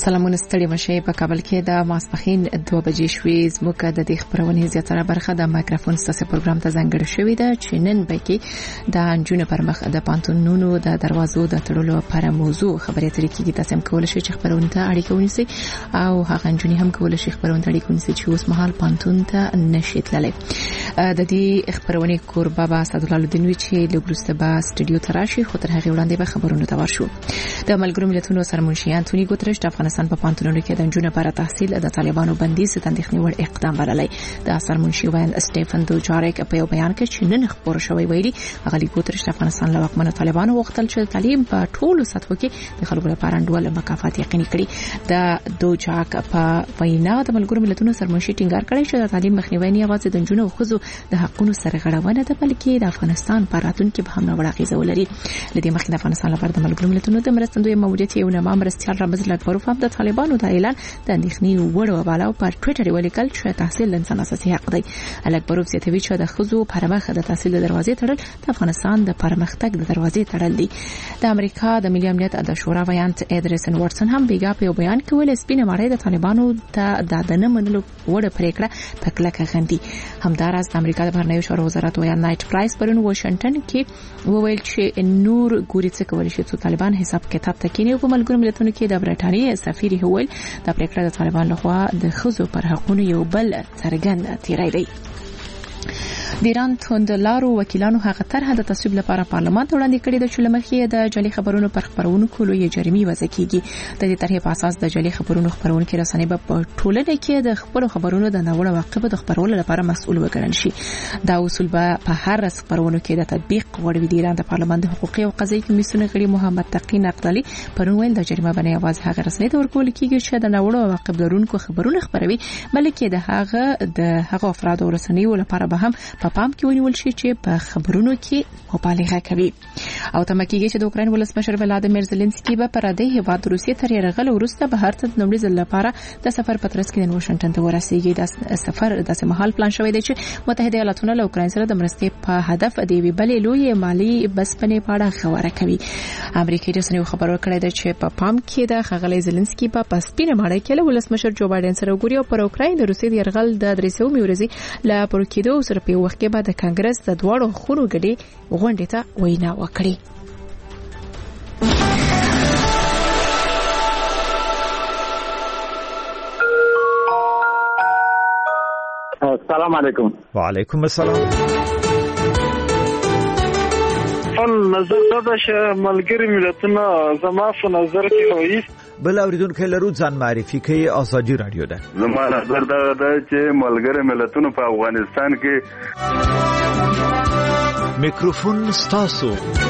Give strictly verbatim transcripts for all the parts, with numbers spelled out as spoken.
سلامونه ستړي مشه په کابل کې د ماسپخین دوه بجې شوې زموږ د دې خبرونې زیاتره برخه د مایکروفون ستاسو پروګرام ته ځانګړې شوې ده چې نن به کې د انجونو پر مخ د پانتونونو د دروازو د تړلو پر موضوع خبرې ترې کېږي. تاسو هم کولای شئ چې خبرونه ته اړیکه ونیسئ او هغه انجونې هم کولای شي خبرونه ته اړیکه ونیسئ چې اوس مهال پانتون ته نشي تللی. د دې خبرونې کوربه به اسدالله الدین چې لګروسته به سټډیو ته راشي خو تر هغه وړاندې به خبرونه ته ورشو. د ملګرو ملتونو سرمنشي انټونی ګوترش د افغانستان په پانتونونو کې د انجونو لپاره تحصیل د طالبانو بندیز ته اندېښنې وړ اقدام بللی. د سرمنشي وایند سټيفن دوجاریک په یو بیان کې چې نن خبر شوی ویلي هغه ګوترش د افغانستان له واکمنو طالبانو وغوښتل چې تعلیم په ټولو سطحو کې د خلکو لپاره انډول مکافات یقیني کړي. د دوجاک په وینا د ملګرو ملتونو سرمنشي ټینګار کړی چې د تعلیم مخنیوي نه یوازې د انجونو او ښځو د حقوقو سرغړونه ده بلکې د افغانستان په راتلونکي به هم نوړه اغیزه ولري. لدې مخکې د افغانستان لپاره د ملګرو ملتونو د مرستندوی ماموریت یو نامه مرستيال رامز لکبروف هم د طالبانو د اعلان د اندېښنې وړ وباله او پر ټوئیټر ولیکل چې تحصیل د انسان اساسي حق دی. لکبروف زیاتوي چې د ښځو پرمخ د تحصیل د دروازې تړل د افغانستان د پرمختګ د دروازې تړل دي. د امریکا د ملي امنیت د شورا ویانت ادریسن واتسن هم بیګا په بیان کې ویل سپینه مړی د طالبانو ته د دنه منلو وړ پریکړه په کلکه غندي. همداراز د امریکا د بهرنیو چارو وزارت ویان نایټ پرایس پرون واشنگټن کې وویل چې نور ګوري څه کول شي چې طالبان حساب کتاب تکینه په ملګرو ملتونو کې د برټانیې سفیر هویل د پریکړه د طالبان لخوا د ښځو پر حقوقو یو بل څرګند تیری دی. د ایران توندلارو وکیلانو هغه طرحه د تصویب لپاره پارلمان ته وړاندې کړې ده چې لمخې د جعلي خبرونو پر خبرونکو لوی جریمې وضع کیږي. د دې طرحې په اساس د جعلي خبرونو خبرونکو رسنۍ په ټولنه کې د خبرو خبرونو د ناوړه واقعو د خبرولو لپاره مسؤل وګڼل شي. دا اصول به په هر خبرونو کې د تطبیق وړ وي. د ایران د پارلمان د حقوقي او قضایي کمیسیون غړي محمد تقی نقدلی پرون ویل د جریمه باندې आवाज هغه رسنۍ ته ورکول کیږي چې د ناوړه واقعو درونکو خبرونه خبروي بلکې د هغه د هغه افراد او رسنیو لپاره به هم په پام کې ونیول شي چې په خبرونو کې مبالغه کوي. او تمه کېږي چې د اوکراین ولسمشر ولادیمیر زيلنسکي به پر دې هیواد روسیې تر یرغل وروسته بهر ته د نومړي ځل لپاره د سفر په ترڅ کې د واشنگټن ته ورسیږي. د سفر د سمحال پلان شوی دی چې متحده ایالاتونه له اوکراین سره د مرستې په هدف دی وی بلې لوی مالی بسپنې پاړه خبره کوي. امریکایي رسنیو خبرو کړی دی چې په پام کې د خغلی زيلنسکي په پسپینه ماړی کې له ولسمشر جو بایدن سره وګوري او پر اوکراین د روسیې د یرغل د درې سوه ورځې لا پر کېدو سره په وخت کې بعد د کانګرس د دواړو خونو ګډي غونډې ته وینا وکړي. السلام علیکم. وعلیکم السلام. ان نظر دا چې ملګری ملتونه زما په نظر کې وایي بل اوریدونکو لرو ځان معرفي کوي. ازادي رادیو ده. زما نظر دا ده چې ملګری ملتونه په افغانستان کې میکروفون ستاسو.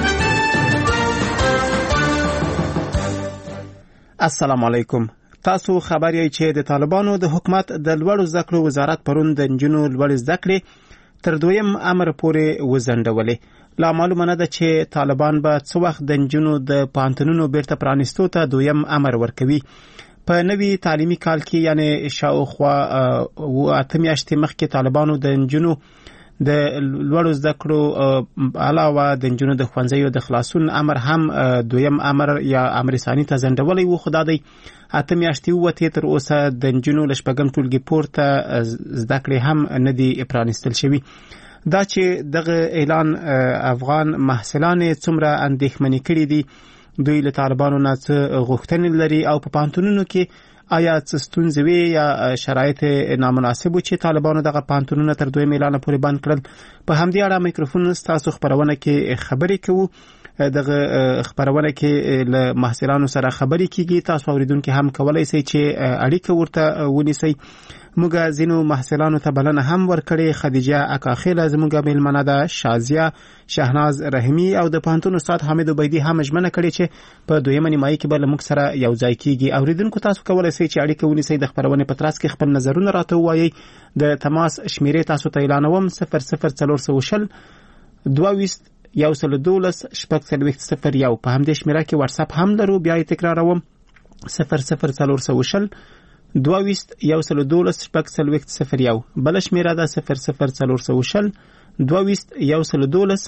السلام علیکم. تاسو خبر یې چې د طالبانو د حکومت د لوړو زده کړو وزارت پرون د انجونو لوړ زده کړې تر دویم امر پورې وزندولې. لا معلومه نه ده چې طالبان به څو وخت د انجونو د پانتونونو بیرته پرانیستو ته دویم امر ورکوي. په نوي تعلیمي کال کې یعنی شاوخوا اته میاشتې مخکې طالبانو د انجونو د لوړو زده کړو علاوه د انجونو د ښوونځیو د خلاصون امر هم دویم امر یا امر ثاني ته ځنډولی و. خو دا دی اته میاشتې ووتې تر اوسه د انجونو له شپږم ټولګي پورته زده کړې هم نه دي پرانیستل شوي. دا چې دغه اعلان افغان محصلان څومره اندېښمنې کړي دي، دوی له طالبانو نه څه غوښتنې لري او په پانتونونو کې آیا څه ستونزې وي یا شرایط نامناسب چې طالبانو دغه پانتونونه تر دویم اعلان پورې بند کړل. په همدې اړه میکروفون ستاسو خبرونه کې خبرې کوو. دغه خبرونه کې له محصلانو سره خبرې کیږي. تاسو اوریدونکو هم کولای شئ چې اړیکه ورته ونیسئ. موږ ځینو محصلانو ته بلنه هم ورکړې. خدیجه اکاخیل زموږ میلمنه ده، شازیه، شهناز رحیمی او د پانتون استاد حامد عبیدی هم ژمنه کړې چې په دویمه نیمایي کې به له موږ سره یو ځای کیږي. اوریدونکو تاسو کولای شئ چې اړیکه ونیسئ. د خبرونې په ترڅ کې خپل نظرونه راته ووایئ. د تماس شمیرې تاسو ته اعلانوم: صفر صفر څلور سوه شل دوه ویشت یو سل دولس شپږ څلوېښت صفر یو. په همدې شمیره کې واتس اپ هم لرو. بیا یې تکراروم: صفر صفر څلور سوه شل دوه ویشت یو سل دولس شپږ څلوېښت صفر یو. بل شمیره ده صفر صفر څلور سوه شل دوه ویشت یو سل دولس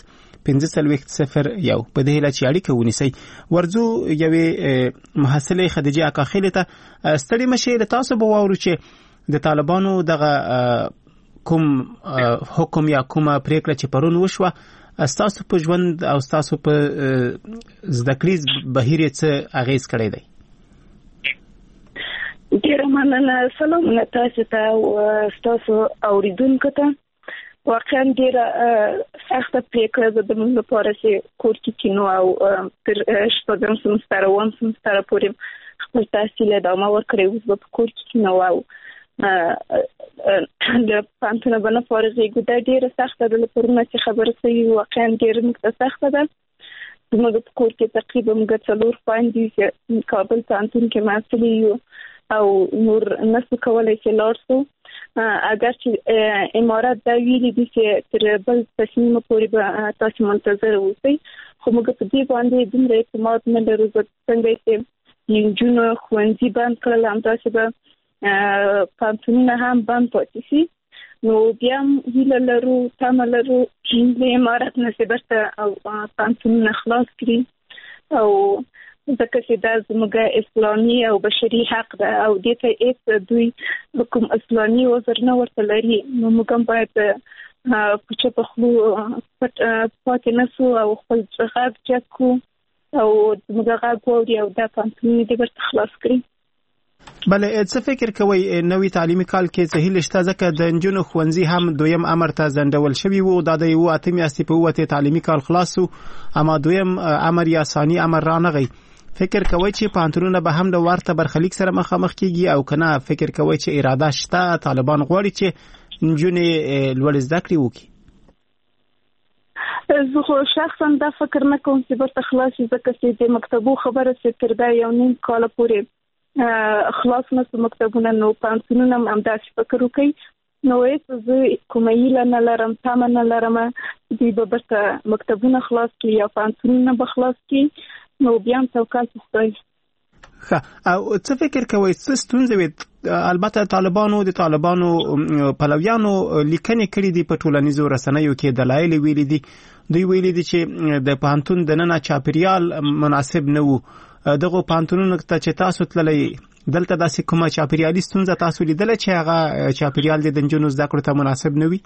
پنځه څلوېښت صفر یو په دې هیله چې اړیکه ونیسئ. ورځو یوې محصلې خدیجه اکاخیل ته ستړي مشي له تاسو به واورو چې د طالبانو دغه کوم حکم یا کومه پریکړه چې پرون وشوه ستاسو په ژوند او ستاسو په زده کړیز بهیر څه اغیز کړی دی؟ ډیره مننه. سلام تاسو ته او تاسو اوریدونکو ته. واقعا ډیره سخته پریکړه ده د موږ لپاره چې کور کې کینو او تر شپږم سمستر اووم سمستر پورې خپل تحصیل ادامه ورکړی. اوس به په کور کې کینو او د پانتونه بنه فارغېږو. دا ډیره سخته ده. له پرونه چې خبره شوې واقعا ډیره موږ ته سخته ده. زموږ په کور کې تقریبا موږ څلور خویندې چې کابل پوهنتون کې محصلې یو او نور نسو کولای چې لاړ شو. اگر چې امارات دا ویلي دي چې تر بل تصمیم پورې به تاسو منتظر اوسئ، خو موږ په دې باندې دومره اعتماد نه لرو څنګه چې نجونو ښوونځي بند کړل، همداسې به پوهنتونونه هم بند پاتې شي. نو بیا هم هیله لرو، تمه لرو د امارات نه چې بیرته پوهنتونونه خلاص کړي او ځکه چې دا زموږ اسلامي او بشري حق ده او دې ته هیڅ دوی کوم اسلامي عذر نه ورته لري. نو موږ هم باید په چوپه خولو پاتې نه شو او خپل غږ جګ کړو او زموږ غږ واوري او دا پوهنتونونه دې بیرته خلاص کړي. بله، څه فکر کوئ نوي تعلیمي کال کې څه هیله شته؟ ځکه د نجونو ښوونځي هم دویم امر ته ځنډول شوي وو. دا د یوه اته میاشتې په اووه تعلیمي کال خلاص شو، اما دویم امر یا ثاني امر رانغی. فکر کوئ چې پوهنتونونه به هم د ورته برخلیک سره مخامخ کیږي او کنه فکر کوئ چې اراده شته طالبان غواړي چې نجونې لوړ زده کړې وکړي؟ زه خو شخصا دا فکر نه کوم چې برته خلاص شي، ځکه چې د مکتبو خبره چې تر دا یو نیم کاله پورې خلاص نه شو مکتبونه، نو پوهنتونونه هم همداسې فکر وکړي. نو هېڅ زه کومه هیله نه لرم، تمه نه لرم دوی به برته مکتبونه خلاص کړي یا پوهنتونونه به خلاص کړي. نو بیا هم توکل په خدای. ښه، او څه فکر کوئ څه ستونزې وي؟ البته طالبانو د طالبانو پلویانو لیکنې کړي دي په ټولنیزو رسنیو کې، دلایل ویلي دي. دوی ویلي دي چې د پوهنتون دننه چاپیریال مناسب نه وو. دغه پوهنتونونو ته چې تاسو تللی دلته داسې کومه چاپیریالي ستونزه تاسو لیدله چې هغه چاپیریال د نجونو زده کړو ته مناسب نه وي؟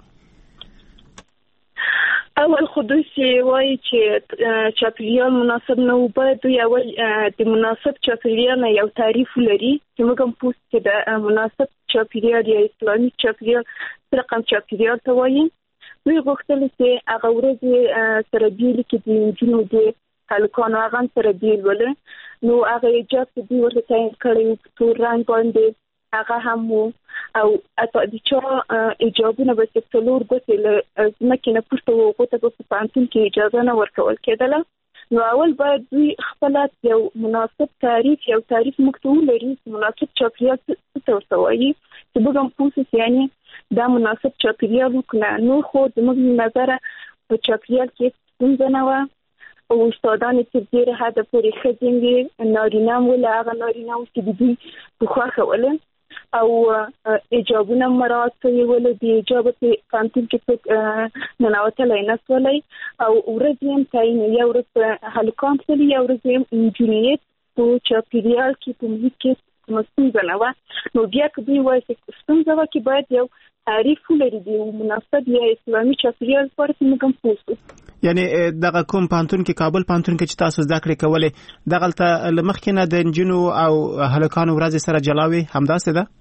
اول خو دوی چې وایي چې چاپیریال مناسب نه و، باید دوی اول د مناسب چاپیریال نه یو تعریف لري چې موږ هم پوه چې د مناسب چاپیریال یا اسلامي چاپیریال څه رقم چاپیریال ته وایي. دوی غوښتل چې هغه ورځې سره بیل کې د نجونو د هلکانو هغه سره بیل ولري. نو هغه حجاب چې دوی ورته تعین کړی و په تور رنګ باندې هغه هم وو او اته د چا ایجابونه به چې څلور ګوتې له ځمکې نه پورته وو، هغو ته به په پوهنتون کې اجازه نه ورکول کېدله. نو اول باید دوی خپله یو مناسب تعریف یو تعریف موږ ته ولري چې مناسب چاپیریال څه ته ورته وایي، چې موږ هم پوه شو چې یعنې دا مناسب چاپیریال وکړه. نور خو زموږ له نظره په چاپیریال کې ستونزه نه وه او استادانې چې ډېره حده پورې ښځې وې، نارینه هم وله، هغه نارینه وو چې د دوی په خوښه وله او ایجابونه مراعات کوي ولې د ایجاب په پوهنتون کې ننوتلی نه شولی او ورځې هم تعین، یا ورځ په هلکان تللي یا ورځ هم نجونې په چاپیریال کې په محیط کې کومه ستونزه نه وه. نو بیا که دوی وایي چې ستونزه وه کې باید یو تعریف ولري د مناسب یا اسلامي چاپیریال لپاره چې موږ هم پوه شو. یعنې دغه کوم پوهنتون کې کابل پوهنتون کې چې تاسو زده کړې کولې دغلته له مخکې نه د نجونو او هلکانو ورځې سره جلا وې، همداسې ده؟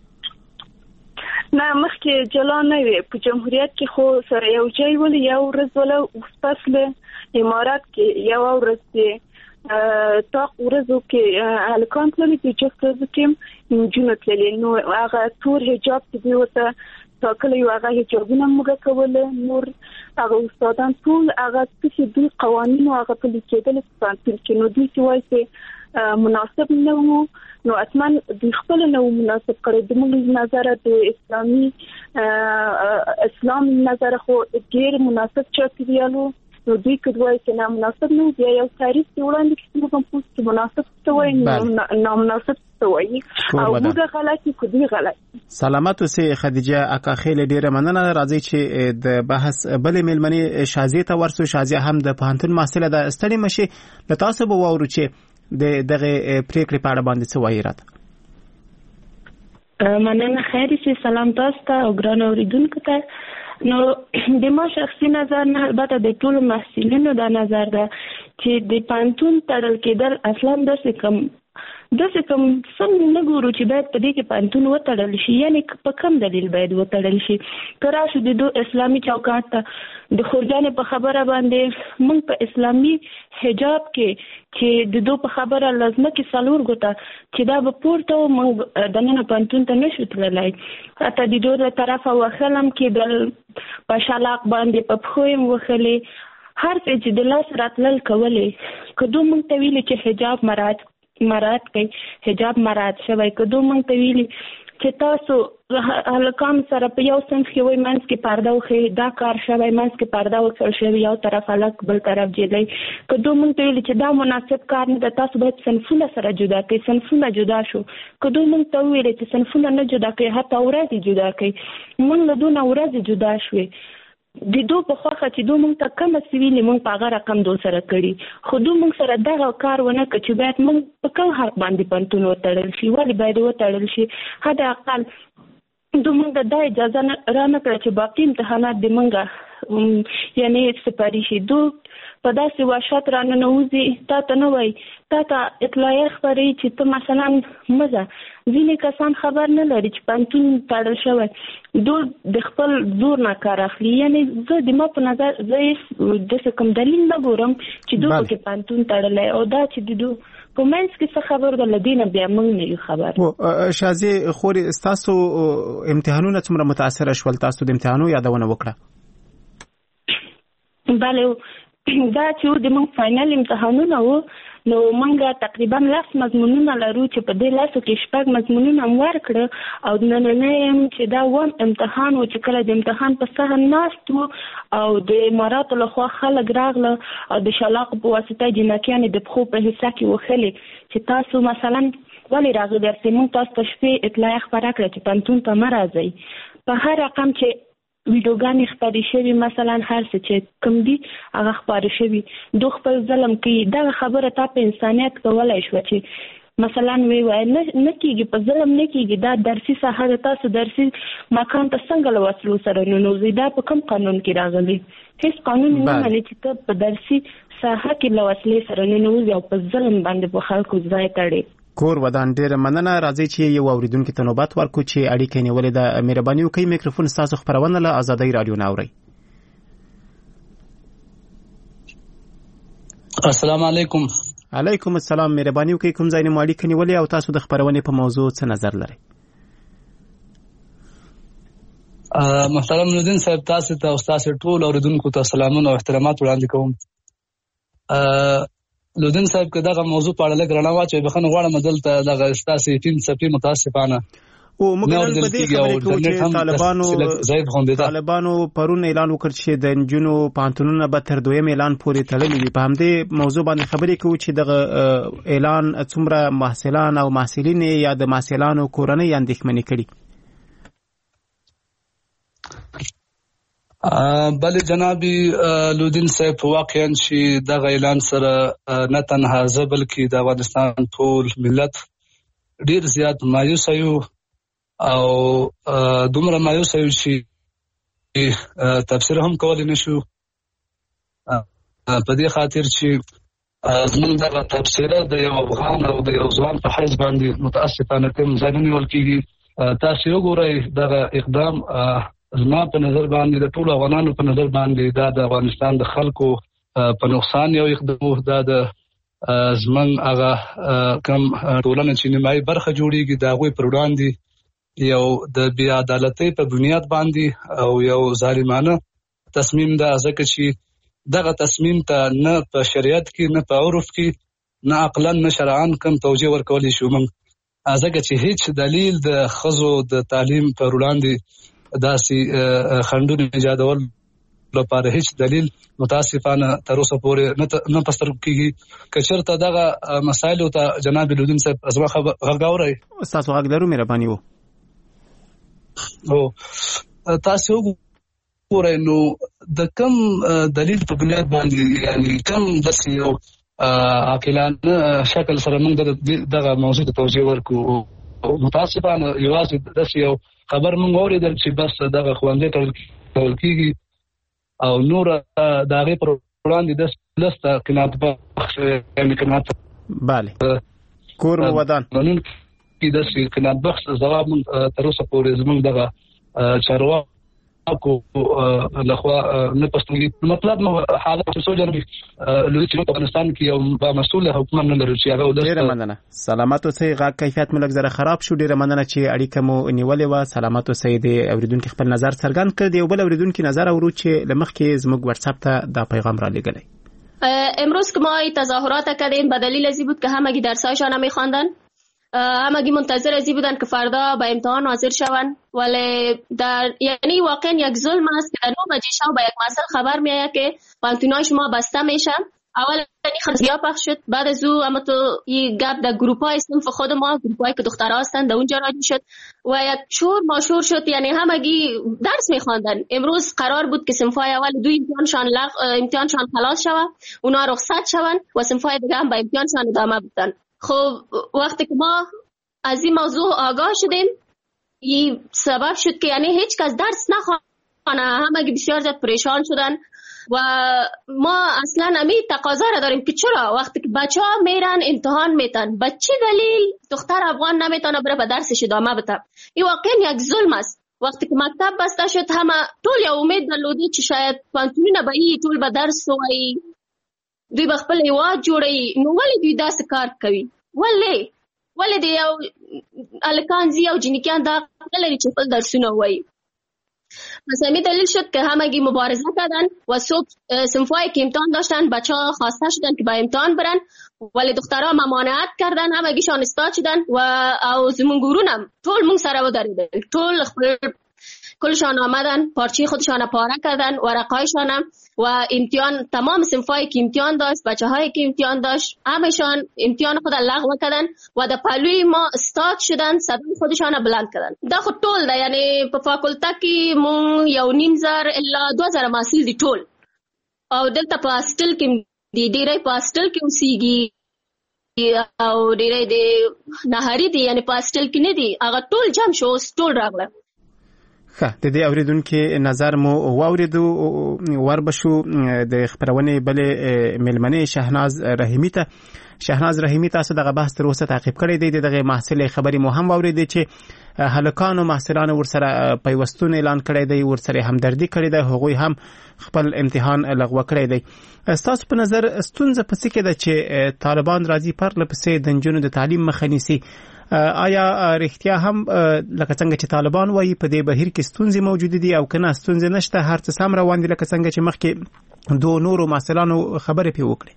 نه، مخکې جلا نه وې. په جمهوریت کې خو سره یو ځای ولې یو ورځ وله، اوس له امارات کې یو ورځ دی تاق ورځو کې هلکان تللي، په جفت ورځو کې نجونې تللي. نو هغه تور حجاب چې دوی ورته ټاکلی و هغه حجابونه موږ کوله. نور هغه استادان ټول هغه څه چې دوی قوانین او هغه پلي کېدل په پوهنتون کې، نو دوی چې وایي چې مناسب نه وو، نو حتما دوی خپله نه وو مناسب کړی. زموږ نظره د اسلامي اسلام نظره خو ډېر مناسب چاپیریال و، نو دوی کډوای چې نامناسب نه بیا یو تعریف دی وړاندې چې موږ هم پوښتنه مناسب څه وایي نامناسب څه وایي او موږ غلطي کوي غلط سلامت اوسې خدیجه اکاخیل ډیره مننه راځي چې د بحث بلې ملمنې شازیه ته ورسو شازیه هم د پوهنتون محصله ده ستړي مشي له تاسو به وورو چې د دغه پریکړې په اړه باندې څه وایي راته مننه خیر شي سلام تاسو ته او ګران اوریدونکو ته نو د ما شخصي نظر نه البته د ټولو محصلینو دا نظر ده چې د پانتون تړل کېدل اصلا داسې کم داسې کوم سم نه ګورو چې باید په دې کې پانتون وتړل شي یعنی په کوم دلیل باید وتړل شي که راشو د دو اسلامي چوکاټ ته د خورجانې په خبره باندې موږ په اسلامي حجاب کې چې د دو په خبره لازمه کې څلور ګوته چې دا به پورته و موږ دننه پانتون ته نشو تللی حتی د دو له طرفه وښلم کېدل په شلاق باندې په پښو یې وښلې هر څه چې د لاس راتلل کولې که دو موږ ته ویلې چې حجاب مراعات مراد کوي حجاب مراد شوی کدو مونږ ته ویلي چې تاسو هلکان سره په یو صنف کې وای منځ کې پرده وخی دا کار شوی منځ کې پرده وکړل شوی یو طرف هلک بل طرف جلی کدو مونږ ته ویلي چې دا مناسب کار نه ده تاسو باید صنفونه سره جدا کړئ صنفونه جدا شو کدو مونږ ته ویلي چې صنفونه نه جدا کړئ حتی ورځې جدا کړئ مونږ له دونه ورځې جدا شوې د دو په خوخه چې دو مونږ ته کم سویلې مونږ په هغه رقم دو سره کړي خو دو مونږ سره دغه کار ونه کړ چې باید مونږ په کوم حق باندې پانتون وتړل شي ولې باید وتړل شي حد اقل دو مونږ ته دا اجازه را نه کړه چې باقي امتحانات د مونږ یعنی سپاري شي دو په داسې وحشت را ننوځي تا ته نه وایي تا ته اطلاعیه خپروي چې ته مثلا مزه ځینې کسان خبر نه لري چې پانتون تړل شوی دو د خپل زور نه کار اخلي یعنی زه د ما په نظر زه داسې کوم دلیل نه ګورم چې دو پکې پانتون تړلی او دا چې د دو په منځ کې څه خبر ده له دې نه بیا موږ نه یو خبر شازیه خورې ستاسو امتحانونه څومره متاثره شول تاسو د امتحانو یادونه وکړه بله دا چې د موږ فاینل امتحانونه وو نو موږ تقریبا لس مضمونونه لرو چې په دې لسو کې شپږ مضمونونه مو ورکړه او نننی یم چې دا اووم امتحان و چې کله د امتحان په صحن ناست وو او د اماراتو لخوا خلک راغله او د شلاقو په واسطه جنکیانې د پښو په حصه کې وښلې چې تاسو مثلا ولې راغلي درسې موږ تاسو ته شپې اطلاعیه خپره کړه چې پانتون ته مه راځئ په هر رقم چې ویډیوګانې خپرې شوي مثلا هر څه چې کوم دي هغه خپاره شوي دو خپل ظلم کوي دغه خبره تا په انسانیت کولی شوه چې مثلا وی وایي نه کېږي په ظلم نه کېږي دا درسي ساحه ده تاسو درسي مکان ته څنګه له وسلو سره ننوځئ دا په کوم قانون کې راغلی هیڅ قانون نه مني چې ته په درسي ساحه کې له وسلې سره ننوځي او په ظلم باندې په خلکو ځای تړي کور ودان ډیره مننه راځي چې یو اوریدونکو ته نوبت ورکو چې اړیکې نیولې ده مهرباني وکړئ میکروفون تاسو خبرونه له آزادۍ رادیو نه اورئ السلام علیکم علیکم السلام مهرباني وکړئ کوم ځای نه مو اړیکې نیولې او تاسو د خبرونې په موضوع څه نظر لرئ محترم نوردین صاحب تاسو ته او تاسو ټول اوریدونکو ته سلامونه او احترامات وړاندې کوم لودین صاحب که دغه موضوع په اړه لږ رڼا واچوي بخښنه غواړم دلته دغه ستاسې ټیم څپې متاسفانه او موږ نن په دې خبرې کوو چې طالبانو طالبانو پرون اعلان وکړ چې د نجونو پوهنتونونه به تر دویم اعلان پورې تړلي وي په همدې موضوع باندې خبرې کوو چې دغه اعلان څومره محصلان او محصلین یا د محصلانو کورنۍ اندېښمنې کړي بله جنابي لودین صاحب واقعا چې دغه اعلان سره نه تنها زه بلکې د افغانستان ټول ملت ډیر زیات مایوس یو او دومره مایوس یو چې تفسیر هم کولی نشو په دې خاطر چې زموږ دغه تفسیره د یو افغان او د یو ځوان په حیث باندې متاسفانه کوم ځای نه نیول کېږي تاسو وګورئ دغه اقدام زما په نظر باندې د ټولو افغانانو په نظر باندې دا د افغانستان د خلکو په نقصان یو اقدام دا د زمونږ هغه کم ټولنه چې نیمایي برخه جوړیږي د هغوی پر وړاندې یو د بې عدالتۍ په بنیاد باندې او یو ظالمانه تصمیم ده ځکه چې دغه تصمیم ته نه په شریعت کې نه په عرف کې نه عقلا نه شرعاً کوم توجیه ورکولی شو موږ ځکه چې هیڅ دلیل د ښځو د تعلیم پر وړاندې داسې خنډونه ایجادول لپاره هیڅ دلیل متاسفانه تر اوسه پورې نه پستر کیږي. کچرته دغه مسایل ته جناب لودین صاحب ازما غږاوري تاسو غږ درو مهرباني وو او تاسو وګورئ نو د کم دلیل په بنیاد باندې یعنی کم د یو عاقلانه شکل سره موږ دغه موضوع ته توجه ورکو. متاسفانه یوازې د یو خبر موږ اوریدل چې بس دغه خوندې ټول کیږي او نور د هغې پر وړاندې د لسته قناعت بخش یعنې قناعت بله کور مو ودان منونکي داسې قناعت بخش ځواب موږ تر اوسه پورې زموږ دغه چارواکو لخوا نه پوښتنې مطلب نو حالت چې څو جانبي لوی چې په افغانستان کې یو بامسؤله حکومت نه لري چې هغه ولس. ډېره مننه. سلامت اوسئ. غږ کیفیت مو لږ زره خراب شو. ډېره مننه چې اړیکه مو نیولې وه. سلامت اوسئ. د اورېدونکي خپل نظر څرګند کړ. د یو بل اورېدونکي نظر اورو چې له مخکې زموږ واتساپ ته دا پیغام را لېږلی. امروز که ما تظاهرات کردیم به دلیل ازی بود که همگی درسایشان نمیخواندن، همگی منتظر ازی بودن که فردا به امتحان حاضر شوند، ولی در یعنی واقعا یک ظلم است که در نو بجه شب به یک مسئله خبر میآید که پانتونای شما بسته میشن. اول این خبر پخش شد، بعد از او اما تو این گپ در گروپ‌های صنف خود ما، گروپ‌هایی که دخترها هستند، در اونجا راجع شد و یک شور ماشور شد. یعنی همگی درس می‌خواندن. امروز قرار بود که صنف‌های اول دو امتحانشان لغ امتحانشان خلاص شود، اونا رخصت شوند و صنف‌های دیگه هم به امتحانشان ادامه بدن. خب وقتی که ما از این موضوع آگاه شدیم، این سبب شد که یعنی هیچ کس درس نخوانه، همگی بسیار زیاد پریشان شدن و ما اصلا امی تقاضا را داریم که چرا وقتی که بچه ها میرن امتحان میتن، به چه دلیل دختر افغان نمیتونه بره به درسش ادامه بده؟ این واقعا یک ظلم است. وقتی که مکتب بسته شد، همه طول یا امید درلودی که شاید پانتونونه به این طول به درس وای دوی به خپل هیواد جوړي، نو ولی دوی داسې کار کوي؟ ولی ولی دی یو الکان زی او جنیکان دا لري چې خپل درسونه وایي. پس همین دلیل شد که همگی مبارزه کردن و صبح صنفایی که امتحان داشتن بچه ها خواسته شدن که با امتحان برن، ولی دخترها ممانعت کردن، همگیشان استاد شدن و او زمون گورونم طول مون سره و داریدن، طول خپل کلشان آمدن، پارچه خودشان پاره کردن، ورقایشان و امتحان تمام صنفایی که امتحان داشت، بچه هایی که امتحان داشت، همشان امتحان خود لغو کردن و در پلوی ما استاد شدن، صدای خودشان بلند کردن. دا خود طول ده، یعنی په فاکولته کې مون یو نیم زر الا دو زره محصول دی ټول، او دلته په هاسټل کې دی ډیری په هاسټل کې اوسېږي او ډیری دی نهاري دی، یعنی په هاسټل کې نه دی، هغه ټول جمع شو اوس ټول راغله. ښه، د دې اورېدونکي نظر مو واورېدو. وربشو د خپرونې بلې میلمنې شهناز رحیمي ته. شهناز رحیمي تاسو دغه بحث تر اوسه تعقیب کړی دی، دغه محصلې خبرې مو هم واورېدې چې هلکانو محصلانو ورسره پیوستون اعلان کړی دی، ورسره همدردي کړې ده، هغوی هم خپل امتحان لغوه کړی دی. ستاسو په نظر ستونزه په څه کې ده چې طالبان راځي پرله پسې د نجونو د تعلیم مخه نیسي؟ آیا رښتیا هم لکه څنګه چې طالبان وایي په دې بهیر کې ستونزې موجود دي او که نه ستونزې نشته، هر څه سم روان دي لکه څنګه چې مخکې دوه نورو محصلانو خبرې پرې وکړې؟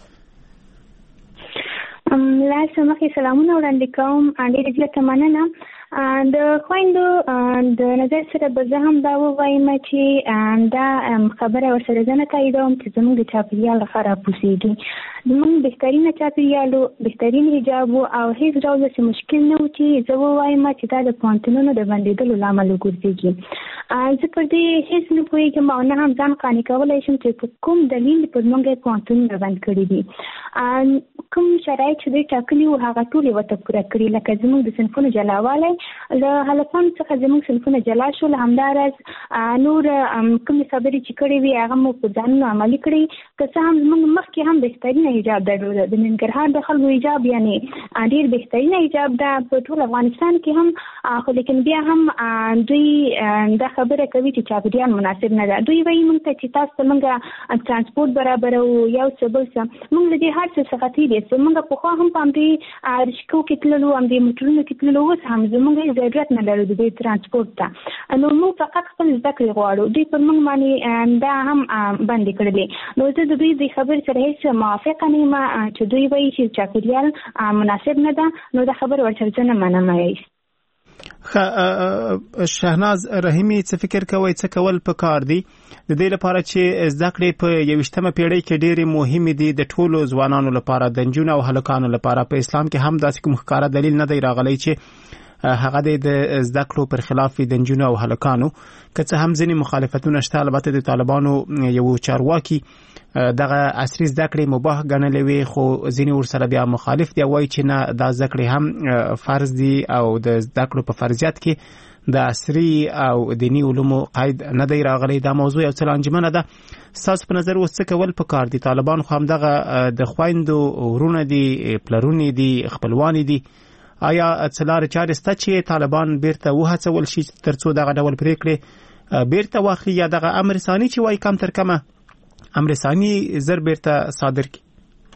لا سمخې سلامونه وړاندې کوم. ډېره زیاته مننه. د خویندو د نظر سره به زه هم دا ووایم چې دا خبره ورسره زه نه تاییدوم چې زموږ د چاپېریال خراب اوسېږي. زموږ بهترینه چاپېریال و، بهترین حجاب و او هیڅ ډول داسې مشکل نه و چې زه ووایم چې دا د پوهنتونونو د بندېدلو له امله وګرځېږي. زه پر دې هیڅ نه پوهېږم او نه هم ځان قانع کولی شم چې په کوم دلیل پر موږ یې پوهنتونونه بند کړي دي. کوم شرایط چې دوی ټاکلي وو هغه ټول یې ورته پوره کړي، لکه زموږ د صنفونو جلاوالی له هلکانو څخه زموږ صنفونه جلا شول، همداراز نور کومې خبرې چې کړې وي هغه مو په ځانونو عملي کړي. که څه هم زموږ مخکې هم بهترینه حجاب درلوده، د ننګرهار د خلکو حجاب یعنې ډېر بهترینه حجاب ده په ټول افغانستان کې هم، خو لیکن بیا هم دوی دا خبره کوي چې چاپېریال مناسب نه ده. دوی وایي موږ ته چې تاسو ته موږ ترانسپورټ برابروو یو څه بل څه، موږ له دې هر څه څخه تېر یو. موږ پخوا هم په همدې رشکو کې تللو، همدې موټرونو کې تللو، اوس هم زموږ ضرورت نه لرو د دې ترانسپورټ ته، نو موږ فقط خپل زده کړې غواړو. دوی پر موږ باندې دا هم بندې کړلې. نو زه د دوی د خبرې سره هېڅ موافقه نه یم چې دوی وایي چې چاپېریال مناسب نه ده، نو دا خبره ورسره زه نه منم. شهناز رحیمی څه فکر کوي څه کول پکار دي د دې لپاره چې زده کړې په یویشتمه پیړۍ کې ډېرې مهمې دي د ټولو ځوانانو لپاره د نجونو او هلکانو لپاره. په اسلام کې هم داسې کوم ښکاره دلیل نه دی راغلی چې هغه د زده کړو پر خلاف د نجونو او هلکانو، که څه هم ځینې مخالفتونه شته. البته د طالبانو یو چارواکي دغه عصري زده کړې مباح ګڼلې وي، خو ځینې ورسره بیا مخالف دي، وایي چې نه دا زده کړې هم فرض دي او د زده کړو په فرضیت کې د عصري او دینی علومو قید نه دی راغلی. دا موضوع یو څه لانجمنه ده. ستاسو په نظر اوس څه کول پکار دي؟ طالبان خو همدغه د خویندو ورونه دي، پلرونه دي، خپلوان دي. آیا څه لارې چارې شته چې طالبان بیرته وهڅول شي ترڅو دغه ډول پرېکړې بیرته واخلي، یا دغه امر ثاني چې وایي کم تر کمه امر ثاني زر بیرته صادر کړي؟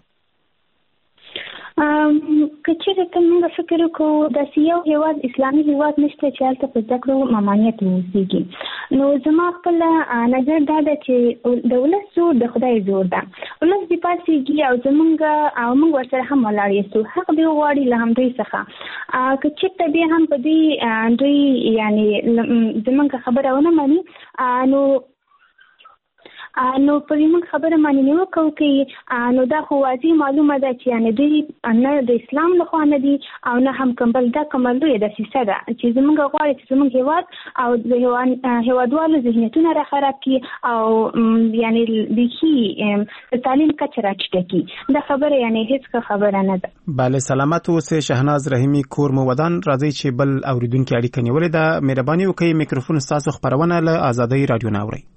که چېرې ته موږ فکر وکړو داسې یو هېواد اسلامي هېواد نشته چې هلته په زده کړو ممانعت واوسېږي، نو زما خپل نظر دا ده چې د ولس زور د خدای زور ده. ولس دې پاڅېږي او زموږ او موږ ورسره هم ولاړ یو، حق دې وغواړي له همدوی څخه. که چېرته بیا هم په دې دوی یعنې زموږ خبره ونه مني، نو نو په موږ خبره باندې نیوکه وکړي، نو دا خو واضح معلومه ده چې یعنې دوی نه د اسلام لخوا نه دي او نه هم کوم بل دا کومه لویه دسیسه ده چې زموږ غواړي چې زموږ هېواد او د هېوادوالو ذهنیتونه را خراب کړي او یعنې بیخي د تعلیم کچه راټیټه کړي. دا خبره یعنې هېڅ خبره نه ده. بله، سلامت اوسئ شهناز رحیمي کور مو ودان. راځئ چې بل اورېدونکي اړیکه نیولې ده. مهرباني وکړئ میکروفون ستاسو خپرونه له آزادۍ راډیو نه اورئ.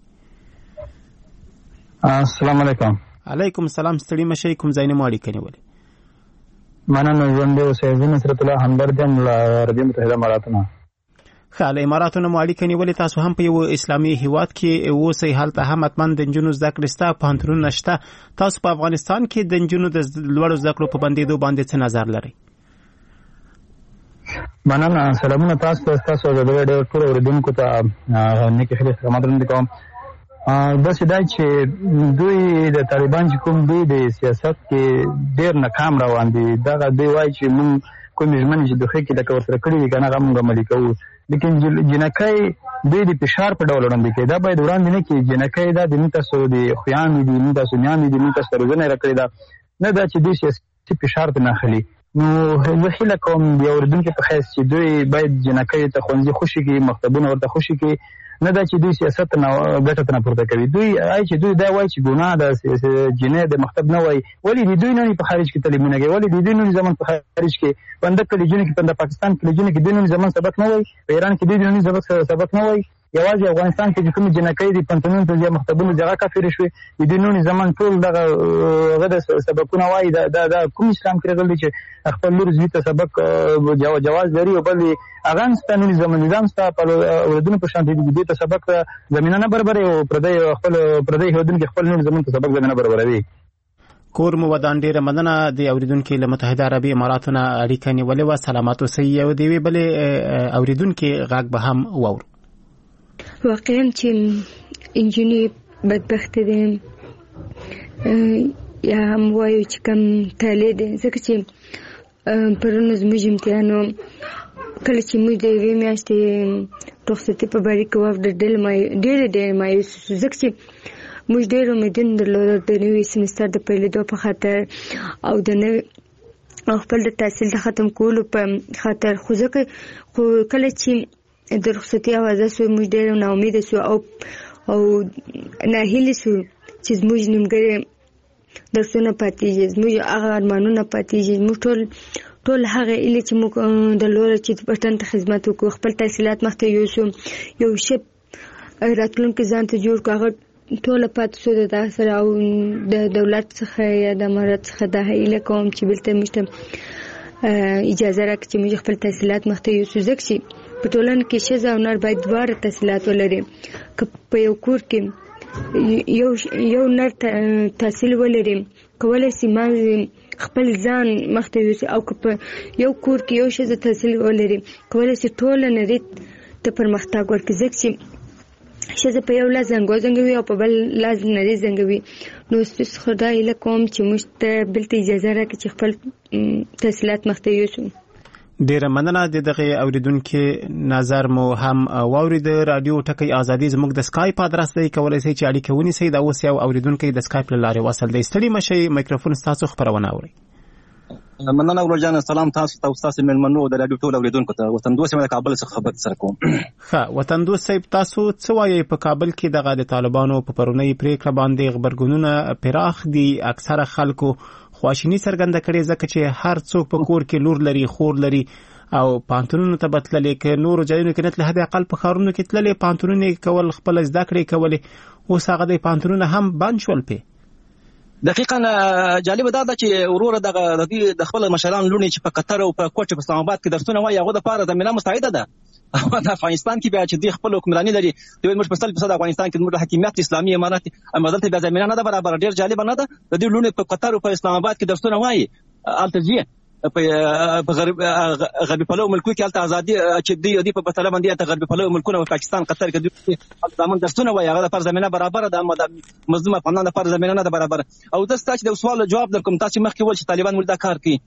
السلام علیکم. علیکم السلام. ستړي مشئ، کوم ځای نه مو اړیکه نیولې؟ مننه. ژوند دې اوسئ. زه نصرت الله همدرد یم له عربي متحده اماراتو. ښه، له اماراتو نه مو اړیکه نیولې. تاسو هم په یو اسلامي هیواد کې اوسئ، هلته هم حتما د نجونو زده کړې شته، پوهنتونونه شته. تاسو په افغانستان کې د نجونو د لوړو زده کړو په بندېدو باندې څه نظر لرئ؟ مننه. سلامونه تاسو ته، ستاسو آزادۍ راډیو ټولو اورېدونکو ته نیکې ښې استقامت وړاندې کوم. داسې دا چې دوی د طالبان چې کوم دوی د سیاست کې ډېر ناکام روان دي. دغه دوی وایي چې موږ کومې ژمنې چې دوحې کې لکه ورسره کړي دي که نه هغه موږ عملي کوو، لیکن جنکۍ دوی د فشار په ډول وړاندې کوي. دا باید وړاندې نه کړي. جنکۍ دا د موږ تاسو د خویانې دي، موږ تاسو میندې دي، موږ تاسو ته روزنه یې راکړې ده، نه دا چې دوی سیاسي فشار ته نه اخلي. نو زه هیله کوم د اورېدونکي په حیث چې دوی باید جنکۍ ته ښوونځي خوشي کړي، مکتبونه ورته خوشي کړي، نه دا چې دوی سیاست نه ګټه ته نه پورته کوي. دوی آی چې دوی دا وایي چې ګناه ده جنۍ د مکتب نه وایي، ولې د دوی نه په خارج کې تعلیمونه کوي؟ ولې د دوی نه زمون په خارج کې پنده کلیجونه کې پنده پاکستان کلیجونه کې دوی نه زمون سبق نه وایي، په ایران کې دوی نه سبق سبق نه وایي. یوازې افغانستان کې کوم جنکۍ د پنځونو ته ځای مکتبونو ځای کافر شوي، د دوی نه زمون ټول دغه غد سبقونه وایي. دا دا کوم اسلام کې راغلی چې خپل لور زوی ته سبق جواز لري او بل اغان ستانه زمون نظام ستا په ورودونو په شان دي دوی ته سبق زمينه نه برابرې او پردی خپل پردی هودن کې خپل نور زمون ته سبق زمينه برابروي. کور مو ودان. ډیره مننه. د اوریدونکو له متحده عربي اماراتو نه اړیکه نیولې و. سلامات اوسئ. او دی بلې اوریدونکو غږ به هم وور. واقعا چې انجینی بدبخت دي یا هم وایو چې کم تالی دي، ځکه چې پرونه زموږ امتحانو کله چې موږ د یوې میاشتې رخصتي په باره کې واوډه ډېرې ډېرې مایوس شو، ځکه چې موږ ډېر امیدونه درلودل د نوي سمستر د پیلېدو په خاطر او د نوي او خپل د تحصیل د ختم کولو په خاطر. خو ځکه خو کله چې د رخصتي اوازه سو موږ ډېر ناامیده سو او او ناهیلې سو چې زموږ نیمګړي درسونه پاتېږي، زموږ هغه ارمانونه پاتېږي، زموږ ټول ټول هغه ایله چې موږ درلوده چې وطن ته خدمت وکړو، خپل تحصیلات مخته یوسو، یو شی راتلونکي ځان ته جوړ کړو، هغه ټوله پاتې سو د سره او د دولت څخه یا د امارت څخه دا ایله کوم چې بلته موږ ته اجازه راکړي چې موږ خپل تحصیلات مخته یوسو، ځکه چې په ټولنه کې ښځه او نر باید دواړه تحصیلات ولري. که په یو کور کې یو یو نر تحصیل ولري کولی شي مازې خپل ځان مخته یوسي، او که په یو کور کې یو ښځه تحصیل ولري کولی شي ټوله نړۍ ته پرمختګ ورکړي، ځکه چې ښځه په یو لاس زنګو زنګوي او په بل لاس نړۍ زنګوي. نو ستاسو خدا ایله کوم چې موږ ته بلته اجازه راکړي چې خپل تحصیلات مخته یوسو. ډیره مننه د دغه اوریدونکو نظر مو هم واورید. رادیو ټکی ازادي زموږ د سکایپ ادرس دی، کولای شئ چې اړیکه ونیسئ. دا اوس یو اوریدونکو د سکایپ له لارې وصل دی. ستړي مشئ، میکروفون ستاسو خبرونه اوري. مننه ورجان. سلام تاسو ته او تاسو ملمنو د رادیو ټول اوریدونکو ته. وطن دوست د کابل څخه خبر سره کوم. ښه وطن دوست صاحب، تاسو څه وایي په کابل کې دغه د طالبانو په پرونی پریکړه باندې خبرګونونه پراخ دي؟ اکثره خلکو خواشینی څرګنده کړي ځکه چې هر څوک په کور کې لور لري، خور لري او پانتونونو ته بتللې کې نور ځایونو کې نتله د اقل په خارونو کې تللې پانتونونه کول خپل زده کړې کولې، اوس هغه د پانتونونه هم بند شول. په دقیقاً جالب دا ده چې ورور دغه د خپل مشران لونی چې په قطر او په کوټه په اسلام آباد کې درسونه وایي هغه د پاره زمينه مستعده ده. د افغانستان کې بیا چې د خپل حکمرانی لري دوی موږ په سل په افغانستان کې موږ حکومت اسلامي امارات امدلته بیا زمينه نه ده برابر. ډیر جالب نه ده د دې لونی په قطر او په اسلام آباد کې درسونه وایي التزیه په غربي پلو ملکو کې الته ازادي چې دی دی په بتله باندې ته غربي پلو ملکونه او پاکستان قطر کې د ځامن درسونه وایي هغه پر زمينه برابر ده، اما د مظلومه افغانانو لپاره زمينه نه ده برابر. او د ستاسو د سوال جواب درکوم. تاسو مخکې ول چې طالبان ولدا کار کوي،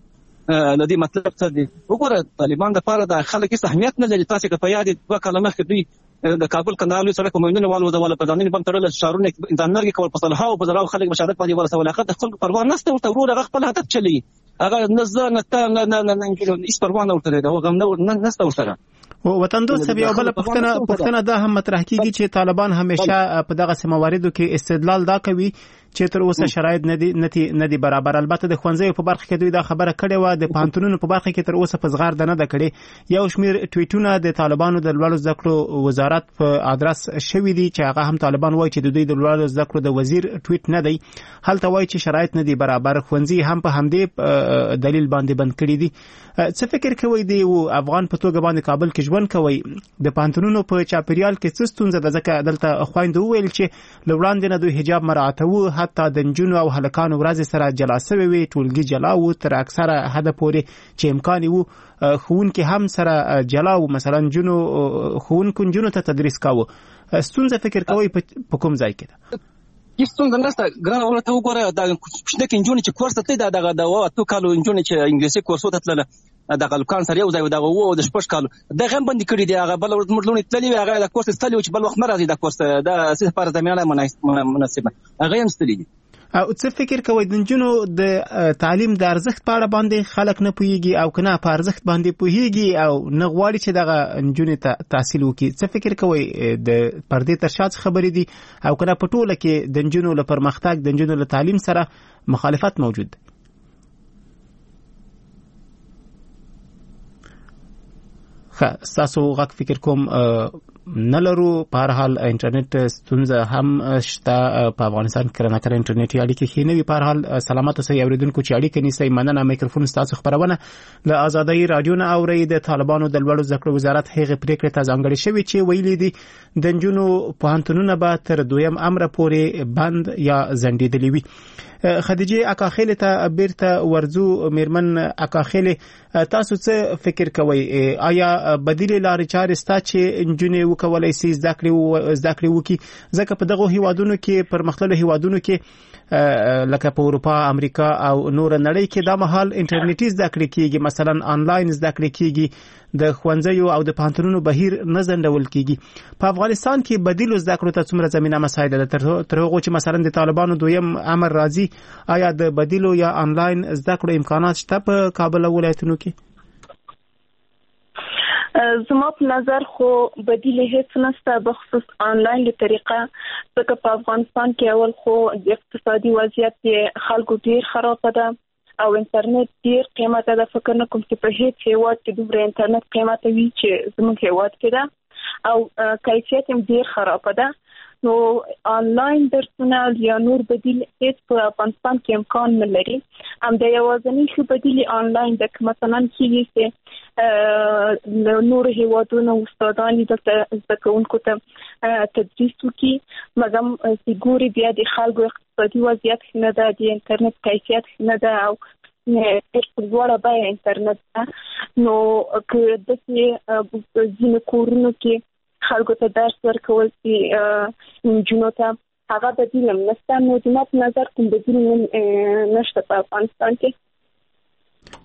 د دې مطلب څه دی؟ وګوره طالبان د لپاره د خلک هیڅ اهمیت نه لري. تاسو که په یاد دوه کاله مخکې دوی د کابل کندهار سره کومندونه والو د ولا پردانین بم ترل شارونه انټرنل کې کول په صلاح او په زراو خلک بشارت باندې ورسول. اخر خلک پروا نه ستو ته ورور خپل هدف چلی هغه نزه نه نه نه نه نه هیڅ پروا نه ورته دی. هغه نه نه ستو سره وطن دوست یو بل پښتنه پښتنه دا هم مطرح کیږي چې طالبان همیشه په دغه سمواردو کې استدلال دا کوي چې تر اوسه شرایط نه دي نه دي برابر. البته د خوانځي په برخه کې دوی دا خبره کړې و، د پانتونونو په برخه کې تر اوسه په زغار نه ده کړې. یو شمیر ټویټونه د طالبانو د لوړو زده کړو وزارت په ادرس شوی دي چې هغه هم طالبان وایي چې د دوی د لوړو زده کړو د وزیر ټویټ نه دی، هلته وایي چې شرایط نه دي برابر. خوانځي هم په همدې دلیل باندې بند کړی دي. څه فکر کوي دی او افغان په توګه باندې کابل کې ژوند کوي د پانتونونو په چاپیریال کې څه ستونزه ده؟ ځکه دلته خويندو ویل چې لوړاندې نه دوی حجاب مراعاتو، حتی د نجونو او هلکانو ورځ سره جلا سوي وي، ټولګي جلا وو، تر اکثره حد پورې چې امکان وو خوونکي هم سره جلا وو، مثلا جنو خوونکو جنو ته تدریس کاوه. ستونزه فکر کوي په کوم ځای کې ده؟ ستونزه نشته. ګران ورته وګوره دا کوچنی کنجونی چې کورس ته د دغه د واتو کالو انجونی چې انګلیسي کورس ته تلله دغه لکان سره یو ځای دغه وو د شپږ کالو دغه هم باندې کړی دی. هغه بل ورته لونی تللی هغه د کورس تللی چې بل وخت مرزي د کورس د اساس پر زمينه مناسبه هغه هم ستلی دي. او څه فکر کوي د جنونو د تعلیم د ارزښت په اړه باندې خلک نه پوهیږي او کنه په ارزښت باندې پوهیږي او نه غواړي چې دغه جنونو ته تحصیل وکړي؟ څه فکر کوي د پردې تر شاته خبرې دي او کنه په ټوله کې د جنونو له پرمختګ د جنونو له تعلیم سره مخالفت موجود؟ ښه تاسو غږ فکر کوم نه لرو. په هر حال انټرنیټ ستونزه هم شته په افغانستان کې، نه کړه انټرنیټي اړیکې ښې نه وي. په هر حال سلامات اوسئ اوریدونکو چې اړیکې نیسئ. مننه. میکروفون ستاسو خبرونه له آزادۍ رادیو نه اورئ. د طالبانو د لوړو زده کړو وزارت هغه پریکړه ته ځانګړې شوې چې ویلي دي د نجونو پوهنتونونه به تر دویم امر پورې بند یا ځنډېدلي وي. خدیجه اکاخیل ته بیرته ورزو. میرمن اکاخیل، تاسو څه فکر کوئ؟ آیا بدیل لارې چارې شته چې نجونې وکولای شي زده کړې زده کړې وکړي؟ ځکه په دغه هیوادونو کې پرمختللو هیوادونو کې لکه په اروپا، امریکا او نور نړۍ کې دا مهال انټرنیټي زده کړې کیږي، مثلا آنلاین زده کړې کیږي، د خوانځیو او د پانتونونو بهیر نه ځنډول کیږي. په افغانستان کې بدیل زده کړو ته څومره زمينه مساعده ده تر هغه چې مثلا د طالبانو دویم امر راځي؟ آیا د بدیلو یا آنلاین زده کړو امکانات شته په کابل ولایتونو کې؟ زما په نظر خو بدیل هیڅ نشته بخصوص آنلاین له طریقه، ځکه په افغانستان کې اول خو د اقتصادي وضعیت خلکو ډیر خراب ده او انټرنیټ ډیر قیمته ده. فکر نه کوم چې په هیڅ هیواد کې دومره انټرنیټ قیمته وي چې زموږ هیواد کې ده او کیفیت هم ډیر خراب ده. نو آنلاین درسونه یا نور بدیل هیڅ په افغانستان کې امکان نه لري. هم د یوازینی ښه بدیل آنلاین د مثلا کېږي چې نور هیوادونو استادان د زده کوونکو ته تدریس وکړي، مګر چې ګوري بیا د خلکو اقتصادي وضعیت نه ده، د انټرنیټ کیفیت نه ده او په لوړه بیه انټرنیټ ده. نو که داسې ځینې کورونو کې خلکو ته درس ورکول شي نجونو ته، هغه بدیل هم نشته. نو زما په نظر کوم بدیل نشته په افغانستان کې. ښه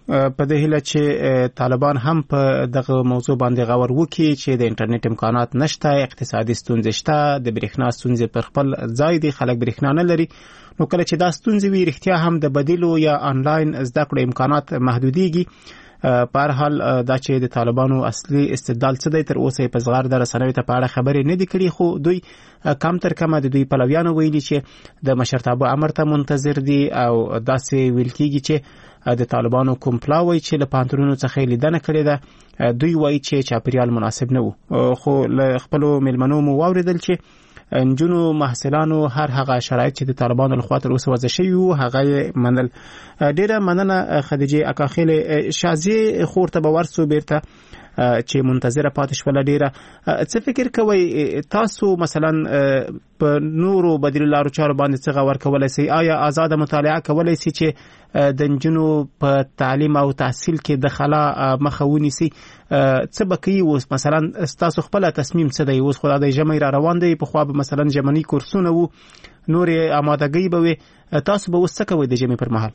په دې هیله چې طالبان هم په دغه موضوع باندې غور وکړي چې د انټرنیټ امکانات نشته، اقتصادي ستونزې شته، د برېښنا ستونزې پر خپل ځای دي، خلک برېښنا نه لري. نو کله چې دا ستونزې وي رښتیا هم د بدیلو یا آنلاین زده کړو امکانات محدوديږي. په هر حال دا چې د طالبانو اصلي استدلال څه دی تر اوسه په صغار د رسنیو ته په اړه خبرې نه دي کړې، خو دوی کم تر کمه د دوی پلویانو ویلي چې د مشرتابه امر ته منتظر دي او داسې ویل کېږي چې د طالبانو کوم پلاوی چې له پانتونونو څخه لیدنه کړې ده دوی وایي چې چاپیریال مناسب نه وو. خو له خپلو مېلمنو مو واورېدل چې انجونو محصلانو هر هغه شرایط چې د طالبانو لخوا تر اوسه وضع شوي وو هغه منل. ډیره مننه خدیجه اکاخیل. شازي خور ته به ورسو بیرته چې منتظره پاتې شول. ډیره څه فکر کوي تاسو مثلا په نورو بدیل لارو چارو باندې څه غوړ کولای سي؟ آیا آزاد مطالعه کولای سي چې د انجونو په تعلیم او تحصیل کې د خلا مخاوني سي؟ څه بکی وو مثلا تاسو خپل تصمیم څه دی؟ اوس خدای د جمعي را روان دی، په خو به مثلا جمعنی کورسونه وو، نور آمادګي به وي، تاسو به وسه کوي د جمعي پر مهال؟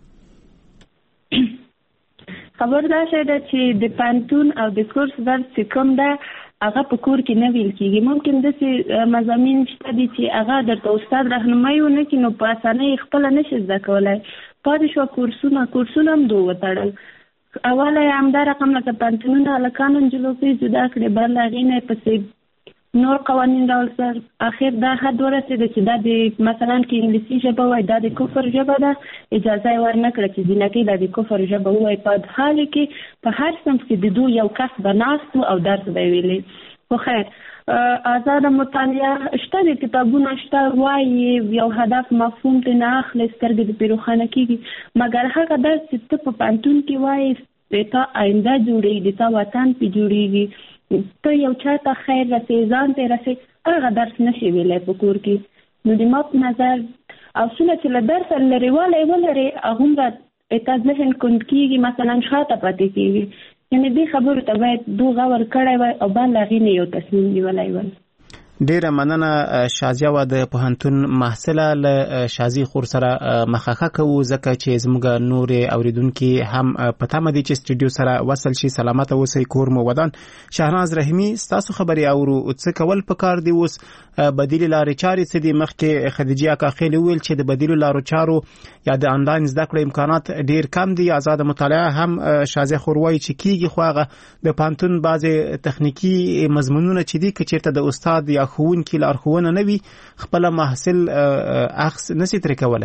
خبر دا شه چې د پانتون او د کورس درس کوم ده هغه په کور کې نه ویل کېږي. ممکن داسې مضامین شته دي چې هغه درته استاد راهنمایي ونه کړي نو په اسانۍ خپله نشي زده کولی. پاتې شوه کورسونه کورسونه هم دوه وتړل. اوله یې همدا رقم لکه پانتونونه هلکانو نجلو کې جدا کړې، بل هغې نه یې پسې نور قوانین راول سر اخر دا حد ورسېده چې دا د مثلا کې انګلیسي ژبه وای دا د کفر ژبه ده، اجازه یې ورنه کړه چې ځینکې دا د کفر ژبه وای. په حال کې په هر صنف کې د دوی یو کس به ناست او درس به یې ویلی. خو خیر آزاده مطالعه شته، د کتابونه شته، وایي یو هدف مفهوم ته نه اخلي، سترګې د پې روښانه کېږي. مګر هغه درس چې ته په پانتون کې وایي د تا آینده جوړېږي، د تا وطن پې جوړېږي، ته یو چا ته خیر رسې ځان ته رسې، هغه درس نشي ویلی په کور کې. نو د ما په نظر اصوله چې له درسه لرې والی ولرې هغومره تا ذهن کند کېږي، مثلا شاته پاتې کېږي. یعنې دې خبرو ته باید دو غور کړی وای او بل هغې نه یو تصمیم نیولی وای. ډیره مننه شازیه و د پوهنتون محصله له شازي خور سره مخاخه کوو ځکه چې زموږ نور اوریدونکو هم په تمه دي چې سټوډیو سره وصل شي. سلامت اوسئ کور مو ودان. شهناز رحیمی تاسو خبري اورو څه کول پکار دی؟ اوس بدیل لارې چارې څه دي؟ مخکې خدیجه اکاخیل ویل چې د بدیل لارو چارو یا د انلاین زده کړې امکانات ډیر کم دي. آزاد مطالعه هم شازي خور وایي چې کیږي، خو هغه د پانتون بعضي تخنیکی مضمونونه چې دي چې چیرته د استاد یا خوون کې لارښوونه نه وي خپل محصل اخص نسی تر کولای.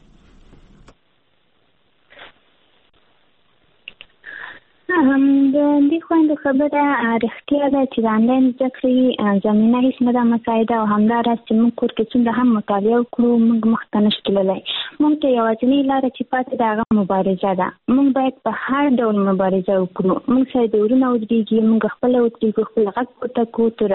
هم د دې خويندو خبره رښتیا ده چې د انلاین زده کړې زمینه هیڅ نه ده مساعده او همداراز چې موږ کور کې څومره هم مطالعه وکړو موږ مخته نشو تللی. موږ ته یوازینۍ لاره چې پاتې ده هغه مبارزه ده. موږ باید په هر ډول مبارزه وکړو. موږ سره د ورونه ودرېږي، موږ خپله ودرېږو، خپل غږ پورته کړو تر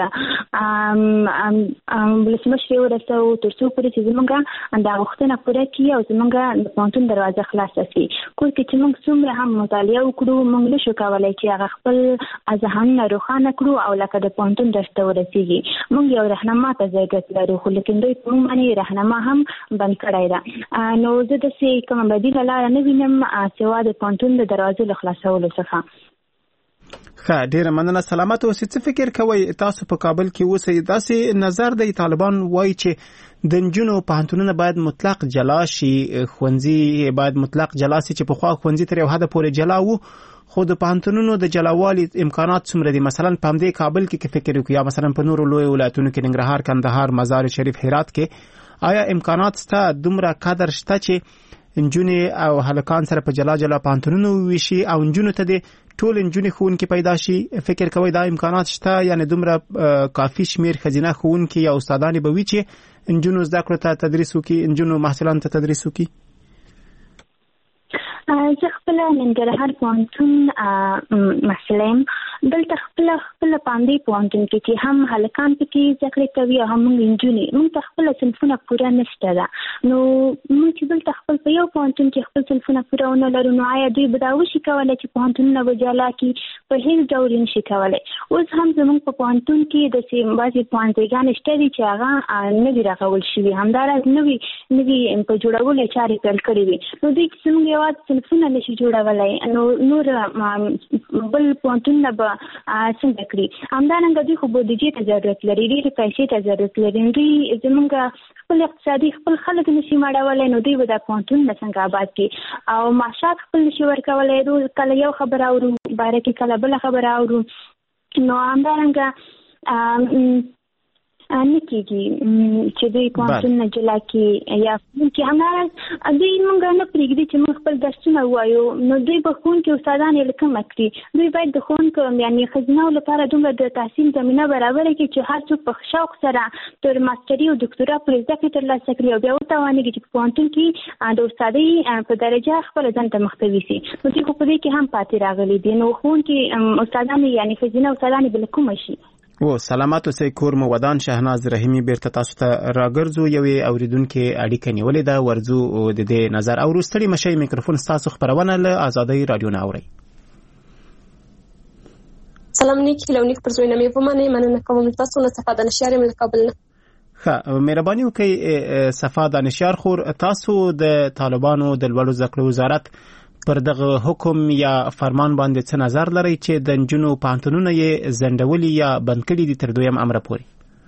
ولسمشر یې ورسوو تر څو پورې چې زموږ دا غوښتنه پوره کړي او زموږ د پوهنتون دروازه خلاصه شي. کور کې چې موږ څومره هم مطالعه وکړو موږ نشو کولای چې هغه خپل ذهنونه روښانه کړو او لکه د پوهنتون درس ته ورسېږي. موږ یو رهنما ته ضرورت لرو خو لیکن دوی په موږ باندې رهنما هم بند کړی ده. نو زه داسې کومه بدیله لاره نه وینم سوا د پوهنتون د دروازو له خلاصولو څخه. ښه ډیره مننه. سلامت اوسئ. څه فکر کوئ تاسو په کابل کې اوسئ؟ داسې نظر دی طالبان وایي چې د نجونو پوهنتونونه باید مطلق جلا شي، ښوونځي باید مطلق جلا شي چې پخوا ښوونځي تر یو حده پورې جلا وو خو د پوهنتونونو د جلاوالي امکانات څومره دي؟ مثلا په همدې کابل کې فکر وکړو یا مثلا په نورو لوی ولایتونو کې ننګرهار، کندهار، مزار شریف، هرات کې آیا امکانات شته دومره قدر شته چې نجونې او هلکان سره په جلا جلا پوهنتونونو وویشي او نجونو ته د ټول نجونې ښوونکي پیدا شي؟ فکر کوئ دا امکانات شته؟ یعنی دومره کافي شمیر ښځینه ښوونکي یا استادانې به وي چې نجونو زده کړو ته تدریس وکړي، نجونو محصلانو ته تدریس وکړي؟ زه خپله ننګرهار پوهنتون محصله یم دلته خپل خپل پاندې پوهنتون کې چې هم هلکان پکې زده کړې کوي او هم نجونې، موږ ته خپل صنفونه پوره نشته ده. نو موږ چې دلته خپل په یو پوهنتون کې خپل صنفونه پوره ونه لرو، نو آیا دوی به دا وشي کولی چې پوهنتونونه به جلا کړي؟ په هیڅ ډول نشي کولی. اوس هم زموږ په پوهنتون کې داسې بعضې پوهنځیګانې شته دي چې هغه نه دي رغول شوي، همداراز نوي نوي په جوړولو یې چارې پیل کړې وي. نو دوی چې زموږ یوازې صنفونه نشي جوړولی، نو نور بل پوهنتونونه به څنګه کړي؟ همدارنګه دوی خو بودیجې ته ضرورت لري، ډېرې پیسې ته ضرورت لري. دوی زموږ خپل اقتصادي خپل خلک نشي مړولی، نو دوی به دا پوهنتونونه څنګه آباد کړي؟ او معاشات خپل نشي ورکولی، روز کله یو خبره اورو، باره کې کله بله خبره اورو. نو همدارنګه نه کېږي چې دوی پوهنتونونه جلا کړي یا کې همداراز دوی موږ نه پرېږدي چې موږ خپل درسونه ووایو. نو دوی به ښوونکي استادان یې له کمه کړي. دوی باید د ښوونکو یعنې ښځینهو لپاره دومره د تحصیل زمینه برابره کړي چې هر څوک په شوق سره تر ماسټري او ډاکټورا پورې زده کړې ترلاسه کړي او بیا وتوانېږي چې په پوهنتون کې د استادۍ په درجه خپله ځان ته مخته ویسي. نو دوی خو په دې کې هم پاتې راغلي دي. نو ښوونکي استادان یعنې ښځینه استادان به له کومه شي؟ و سلامات اوسئ. کور مو ودان. شهناز رحیمي بیرته تاسو ته راګرځو. یوې اوریدونکو اړیکه نیولې ده، ورځو د دې نظر او ستړي مشي. میکروفون تاسو خبرونه له آزادۍ رادیو نه اوري. سلام نیکی لونیک پر زوینه مې ومنه مننه کوم تاسو نه صفه د نشار مل قبل نه ښه مهرباني وکړئ. صفه د نشار خور تاسو د طالبانو د لوړو زده کړو وزارت پر دغه حکم یا فرمان باندې څه نظر لري چې د نجونو پوهنتونونه یې ځنډولي یا بند کړي دي تر دویم امر پورې؟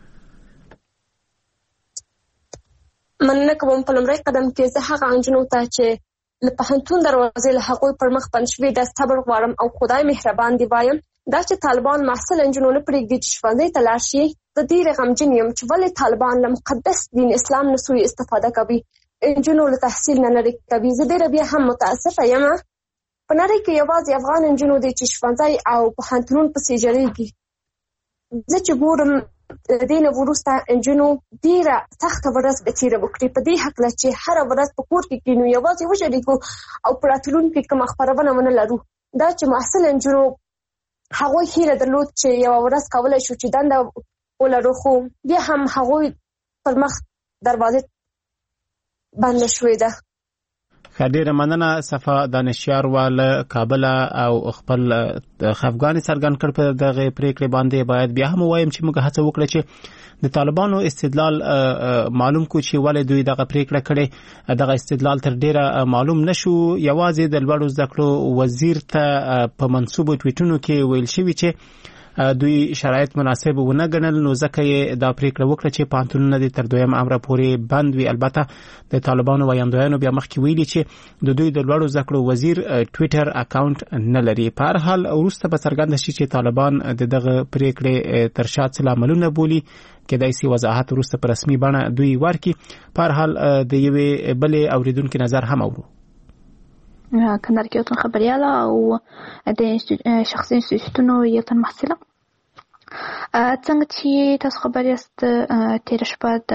مننه کوم. په لومړي قدم کې زه هغه نجونو ته چې له پوهنتون دروازې له هغوی پر مخ بند شوي د صبر غواړم او خدای مهربان دی وایم دا چې طالبان محصل نجونو نه پرېږدي چې ښوونځي ته لاړ شي. زه ډېره غمجن یم چې ولې طالبان له مقدس دین اسلام نه سوء استفاده کوي، نجونو له تحصیل نه لرې کوي. زه ډېره بیا هم متاسفه یم. په نړۍ کې یوازې افغان نجونو دی چې ښوونځی او پوهنتونون پسې جړېږي. زه چې ګورم د دې نه وروسته نجونو ډېره سخته ورځ به تېره وکړي په دې هکله چې هره ورځ په کور کې کښېنو یوازې وژړېږو او په راتلونکي کې کومه خپرونه ونه لرو. دا چې محصل نجونو هغوی هیله درلود چې یوه ورځ کولی شو چې دنده ولرو، خو بیا هم هغوی پر مخ دروازې بند شوې ده. ډېره مننه صفه دانشیار واله کابل او خپل خفګان څرګند کړ په دغه پریکړې باندې. باید بیا هم وایم چې موږ هڅه وکړو چې د طالبانو استدلال معلوم کو چې ولې دوی دغه پریکړه کړې. دغه استدلال تر ډیره معلوم نشو. یوازې د لوړو زده کړو وزیر ته په منسوبو ټویټونو کې ویل شوی چې دوی شرایط مناسب ونه ګڼل، نو ځکه یې دا پریکړه وکړه چې پوهنتونونه دې تر دویم امر پورې بند وي. البته د طالبانو ویاندویانو بیا مخکې ویلي چې د دوی د لوړو زده کړو وزیر ټویټر اکاونټ نه لري. په هر حال وروسته به څرګنده شي چې طالبان د دغه پریکړې تر شا څه لاملونه بولي. کېدای شي وضاحت وروسته په رسمي بڼه دوی ورکړي. په هر حال د یوې بلې اوریدونکو نظر هم اورو. کندهار کې خبرياله او د شخصي انسټیټیوټونو یو تن محصله څنګه چې تاسو خبر یاست تیر شپه د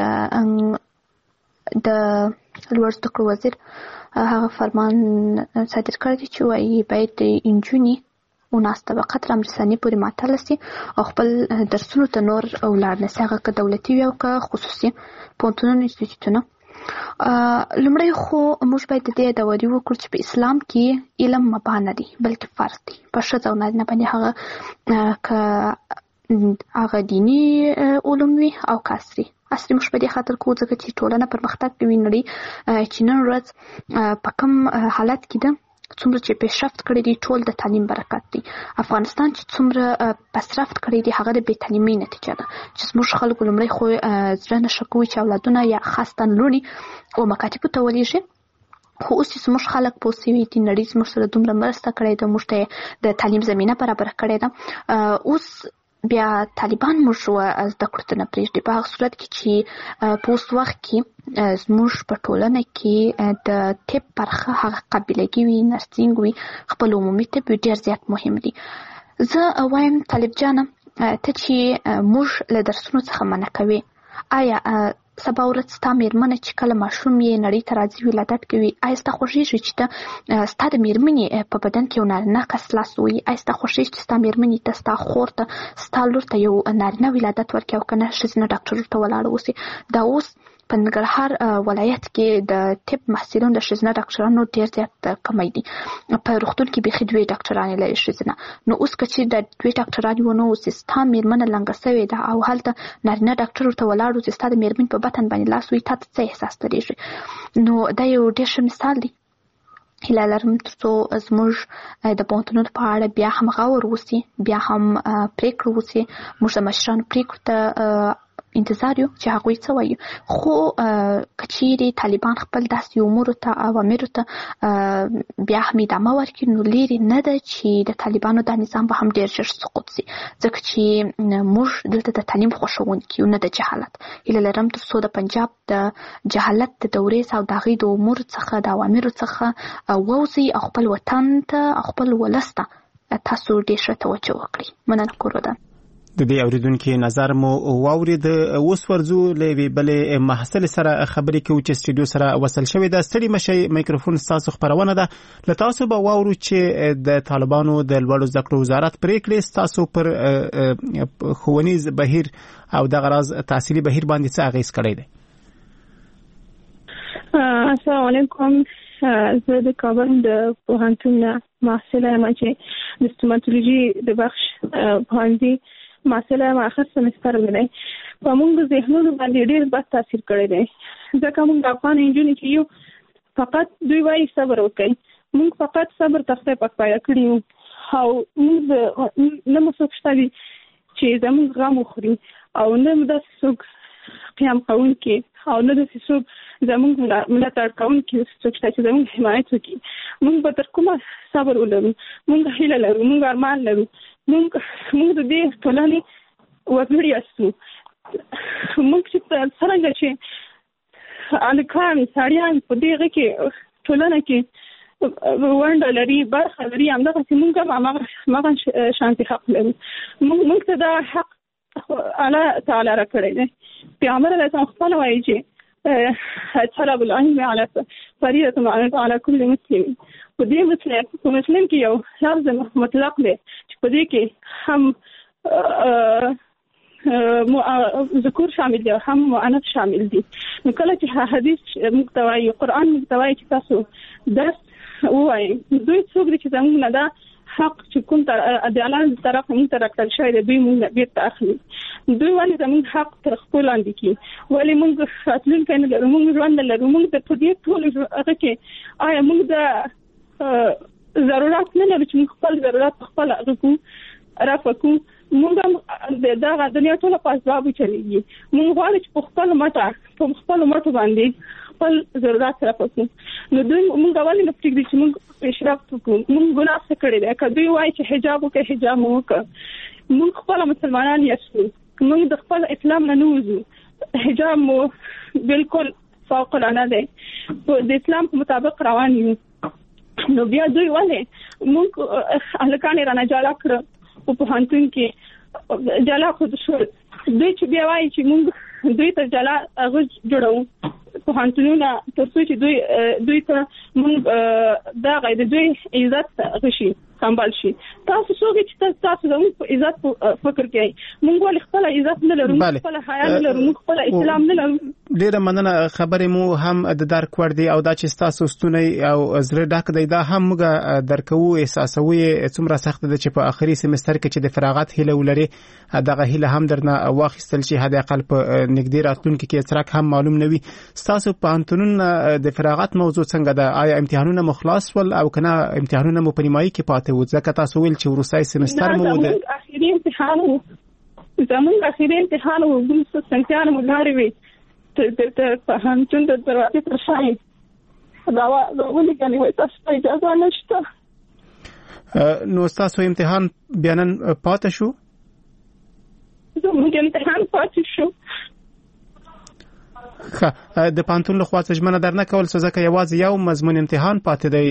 د لوړ زده کړو وزیر هغه فرمان صادر کړی چې وايي باید انجونی او ناس طبقه تر امرساني پورې معطل شي او خپل درسونو ته نور ولاړ نه شي، هغه که دولتي وي او که خصوصي پوهنتونونه انسټیټیوټونه. لومړی خو موږ باید د دې ادعاوې وکړو چې په اسلام کې علم مباح نه دی بلکې فرض دی په ښځه او نارینه باندې، هغه که هغه دیني علوم وي او که عصري. عصري موږ په دې خاطر کوو ځکه چې ټولنه پرمختګ کوي. نړۍ چې نن ورځ په کوم حالت کې ده، څومره چې پیشرفت کړی دی ټول د تعلیم برکت دی. افغانستان چې څومره پیشرفت کړی دی هغه د بې تعلیمۍ نتیجه ده چې زموږ خلکو لومړی خو زړه نشه کوي چې اولادونه یا خاصتاً لوڼې او مکاتبو ته ولېږي. خو اوس چې زموږ خلک پوه سوي دي، نړۍ زموږ سره دومره مرسته کړې ده، موږ ته د تعلیم زمینه برابره کړې ده. اوس بیا طالبان موږ زده کړو ته نه پرېږدي په هغه صورت کې چې په اوس وخت کې زموږ په ټولنه کې د طب برخه هغه قابلګي وي، نرسینګ وي، خپل عمومي طب ډېر زیات مهم دي. زه وایم طالب جانه ته چې موږ له درسونو څخه منع کوي، آیا سبا ورځ ستا مېرمنه چې کله ماشوم یې نړۍ ته راځي ولادت کوي آیا ستا خوښېږي چې ته ستا د مېرمنې په بدن کې یو نارینه کس لاس ووهي آیا ستا خوښېږي چې ستا مېرمنې ته ستا خور ته ستا لور ته یو نارینه ولادت ورکړي او که نه ښځینه ډاکټر ته ولاړه اوسي دا اوس په ننګرهار ولایت کې د طب محصلین د ښځینه ډاکټرانو ډېر زیات کمی دي په روغتون کې بیخي دوې ډاکټرانې لري ښځینه نو اوس که چې د دوې ډاکټرانې ونه اوسي ستا مېرمنه لنګه سوې ده او هلته نارینه ډاکټر ورته ولاړ اوسي ستا د مېرمنې په بطن باندې لاس وي تا ته څه احساس درېږي نو دا یو ډېر ښه مثال دی هیله لرم تر څو زموږ د پوهنتونونو په اړه بیا هم غور وسي بیا هم پرېکړه وسي موږ د مشرانو پرېکړو ته انتظار یو چې هغوی څه وایي خو که چیرې طالبان خپل داسې امورو ته اوامرو ته بیا هم ادامه ورکړي نو لرې نه ده چې د طالبانو دا نظام به هم ډېر ژر سقوط شي ځکه چې موږ دلته د تعلیم خوښوونکي یو نه د جهالت هیله لرم تر څو د پنجاب د جهالت د دورې او د هغې د امورو څخه د اوامرو څخه ووځئ او خپل وطن ته او خپل ولس ته تاسو ډېر ښه توجه وکړئ مننه کورودن د دې اوریدونکو نظر مو واورید اوس ورځو له وی بلې محصل سره خبرې کوي چې سټډیو سره وصل شوی دا ستړي مشي میکروفون تاسو خبرونه ده له تاسو به واورو چې د طالبانو د لوړو زده کړو وزارت پریکړې تاسو پر ښوونیز بهیر او د غراض تحصیلي بهیر باندې څه اغیز کړی دی السلام علیکم زه د کابل د پوهنتون محصله یم چې د ستوماتولوژي د بخش پوهنځي محصله یم اخر سمستر مې دی په موږ د ذهنونو باندې ډېر بد تاثیر کړی دی ځکه موږ د افغان نجونې چې یو فقط دوی وایي صبر وکړئ موږ فقط صبر ته خدای پاک پیدا کړي یو او موږ نه مو څوک شته دي چې زموږ غم وخوري او نه داسې څوک قیام کوونکي او نه داسې څوک زموږ ملاتړ کوونکي څوک شته چې زموږ حمایت وکړي موږ به تر کومه صبر ولرو موږ هیله لرو موږ ارمان لرو موږ موږ د دې ټولنې وګړي یاستو موږ چې څرنګه چې هلکان سړیان په دغه کې ټولنه کې ونډه لري برخه لري همدغسې موږ هم هماغه شانتي حق لرو موږ ته دا حق الله تعالی راکړی دی پیغمبر علیه السلام خپله وایي چې طلب العلم على فريضة على كل مسلم په دې مسلم په مسلم کې یو لفظ مطلق دی چې په دې کې هم ذکر شامل دی هم مؤنث شامل دی نو کله چې حدیث محتوی قرآن محتوی چې تاسو درس وایي دوی څوک دي چې زموږ نه دا حق چې کوم تر د اعلان طرف موږ ته راکړل شوی دی دوی موږ بیرته اخلي دوی ولې زموږ حق تر خپل لاندې کړي ولې موږ راتلونکی نه لرو موږ ژوند نه لرو موږ په دې ټول هغه کې آیا موږ د ضرورت نه لرو چې موږ خپل ضرورت خپل هغه کوو رفع کوو موږ هم دغه دنیا ټوله په اسبابو چلېږي موږ غواړو چې په خپل مټه په خپلو مټو باندې خپل ضرورت رفع کوو نو دوی موږ ولې نه پرېږدي چې موږ پیشرفت وکړو موږ ګناه څه کړی دی که دوی وایي چې حجاب وکړئ حجاب مو وکړه موږ خپله مسلمانان یاستو موږ د خپل اسلام نه نه وځو حجاب مو بالکل فوق العاده دی د اسلام په مطابق روان یو نو بیا دوی ولې موږ هلکان یې رانه جلا کړه په پوهنتون کې جلا خو شول دوی چې بیا وایي چې موږ دوی ته جلا هغه جوړوو پوهنتونونه تر څو چې دوی دوی ته موږ دغه د دوی عزت غشي سمبال شي تاسو څوک چې تاسو زموږ په عزت فکر کوي موږ ولې خپل عزت نه لرو خپل حیا نه لرو خپل اسلام نه لرو ډیره مننه خبرې مو هم د درک ور دي او دا چې تاسو ستونی او زړه ډک دی دا هم موږ درکو احساسوي څومره سخت ده چې په اخري سمستر کې چې د فراغت هیله ولري دغه هیله هم درنه واخیستل شي هدا اقل په نګدي راتلونکو کې څرک هم معلوم نوي تاسو په انتونن د فراغت موضوع څنګه ده آیا امتحانونه مخلص ول او کنه امتحانونه مو په نیمایي کې پاتې و ځکه تاسو ویل چې ورسای سمستر مو ده اخیری امتحان زموږ اخیری امتحان و کوم څه څنګه مو لاري وي ته ته په هانتون د دروازې پر شای دا ولې کني وای تاسو اجازه نشته نو تاسو امتحان بیانن پاتې شو زموږ امتحان پاتې شو خا د پانتون له خوا څخه درنه کول څه ځکه یوازې یو مضمون امتحان پاتې دی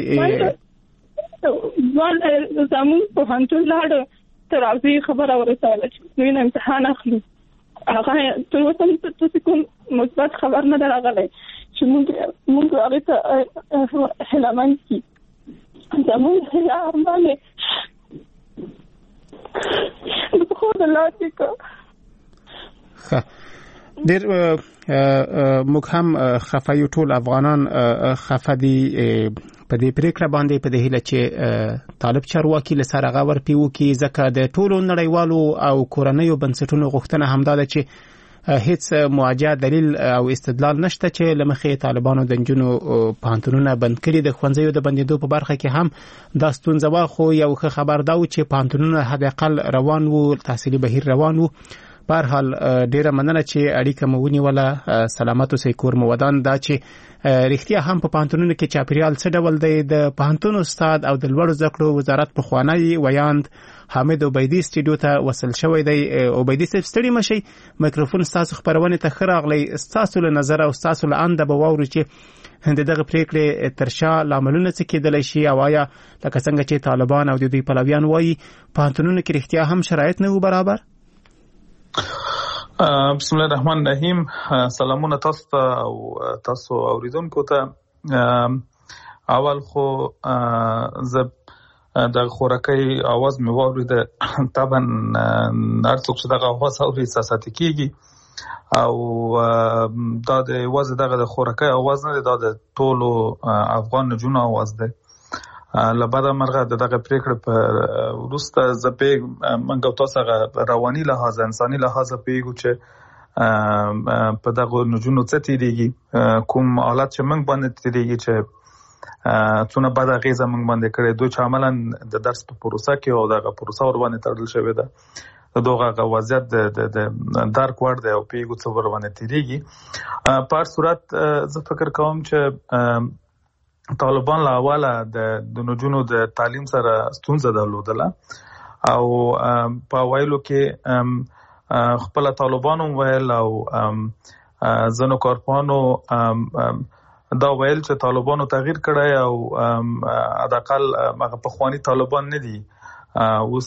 ځوان زموږ په پانتون لاړ تر اوسه خبره ورساله چې نو امتحان اخلي هغه تر اوسه تاسو کوم مثبت خبر نه راغلی چې موږ موږ هغه ته هلمند کې زموږ هلا ارمانه د خو د لاتې کو ډېر موږ هم خفایو ټول افغانان خفدي په دې پریکړه باندې په دې هیله چې طالب چارواکي له سره غور پیو کې ځکه د ټولو نړیوالو او کورنیو بنسټونو غوښتنه همدا ده چې هیڅ موجه دلیل او استدلال نشته چې لمخې طالبانو د جنونو پانتونونه بند کړي د خوندزیو د بندیدو په برخه کې هم دا ستونزه وا خو یو ښه خبر دا و چې پانتونونه حد اقل روان وو تحصیلي بهیر روان وو په هر حال ډیره مننه چې اړیکه مو ونیوله سلامت اوسئ کور مو ودان دا چې رښتیا هم په پانتونونو کې چاپیریال څه ډول دی د پانتون استاد او د لوړو زده کړو وزارت په خوانی ویاند حامد عبیدی سټډیو ته وصل شوی دی. عبیدی صاحب ستړي مشي میکروفون ستاسو خبرونه ته خراغلی ستاسو له نظر او ستاسو له اند به ووري چې دغه پریکړې ترشا لاملونه څه کېدلی شي او آیا لکه څنګه چې طالبان او د دوی پلویان وایي پانتونونو کې رښتیا هم شرایط نه وو برابر. بسم الله الرحمن الرحیم. سلامونه تاسو ته او تاسو اوریدونکو ته. اول خو زه د خورکۍ आवाज مې واورید طبعا هر څوک چې دغه आवाज اوري احساساتي کیږي او دا د आवाज دغه د خورکۍ आवाज نه دا د ټولو افغان نجونو आवाज دی. لبدا مرغه دغه پریکړه په وروسته زپیګ منګو تاسو رواني لحاظ انساني لحاظ پیګو چې په دغه نجونو څه تیریږي کوم حالت چې موږ باندې تیریږي چې څونه بعد غیزه موږ باندې کړې دوی چې عملاً د درس په پروسه کې او دغه پروسه ور باندې تړل شوې ده دغه وضعیت د د دارک ورډ دی او پیګو څو ور باندې تیریږي. په هر صورت زه فکر کوم چې طالبان له اوله د نجونو د تعلیم سره ستونزه درلودله او په وایلو کې خپل طالبانو ویل او زنو کارپانو دا ویل چې طالبانو تغییر کړی او حداقل هغه پخوانی طالبان نه دي اوس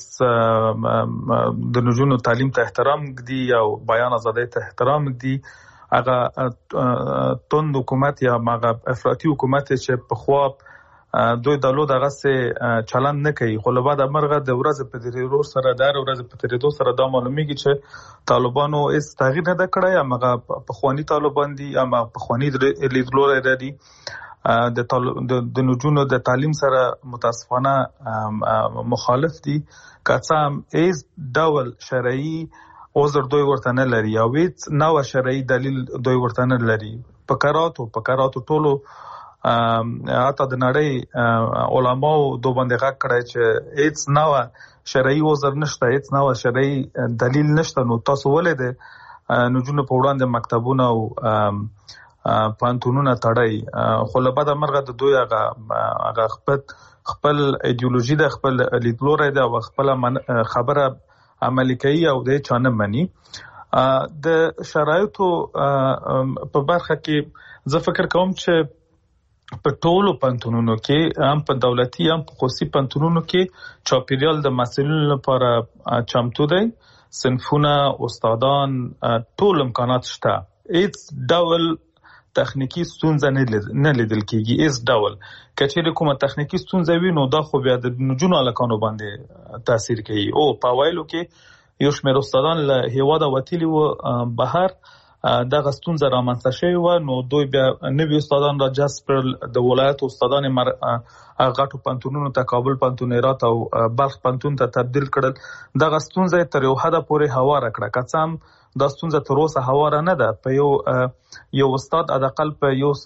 د نجونو تعلیم ته احترام دی او بیان ازادۍ ته احترام دی. هغه توند حکومت یا هغه افراطي حکومت چې په خوا دوی دلو دغه سه چلند نه کوي خو له بعد مرغه د ورځ په تیریدو سره د ورځ په تیریدو سره دا معلومیږي چې طالبانو هیڅ تغییر نه کړی هغه پخوانی طالبان دي اما پخوانی لیدلوري دي د د نجونو د تعلیم سره متاسفانه مخالف دي کڅام هیڅ ډول شرعي عذر دوی ورته نه لري او هیڅ نو شرعي دلیل دوی ورته نه لري. پکاراتو پکاراتو ټولو حتی د نړۍ علماو دو باندې غږ کړی چې هیڅ نو شرعي عذر نشته هیڅ نو شرعي دلیل نشته نو تاسو ولې د نجونو په وړاندې مکتبونه او پانتونونه تړئ خو له بده مرغه د دوی هغه هغه خپل خپل ایدئولوژي د خپل لیدلوري د خپل خبره عملي کوي او د چانه مني. د شرایطو په برخه کې زه فکر کوم چې په ټولو پانتونونو کې هم په دولتي هم په خصوصي پانتونونو کې چاپیریال د مسؤلینو لپاره چمتو دی. صنفونه استادان ټول امکانات شته هیڅ ډول تخنیکی ستونزه نه لیدل کېږي هیڅ ډول کچېره کومه تخنیکی ستونزه وي نو دا خو بیا د نجونو الکانو باندې تاثیر کوي او په وایلو کې یو شمېر استادان له هیواده وتلي و بهر دغه ستونزه رامنځته شوې وه نو دوی بیا نوي استادان را جذب کړل د ولایتو استادان غټو پانتونونو ته کابل پانتون هرات او بلخ پانتون ته تبدیل کړل دغه ستونزه تر یو حده پورې هواره کړه که څه هم دا ستونزه تر اوسه هواره نه ده. په یو یو استاد حداقل په یو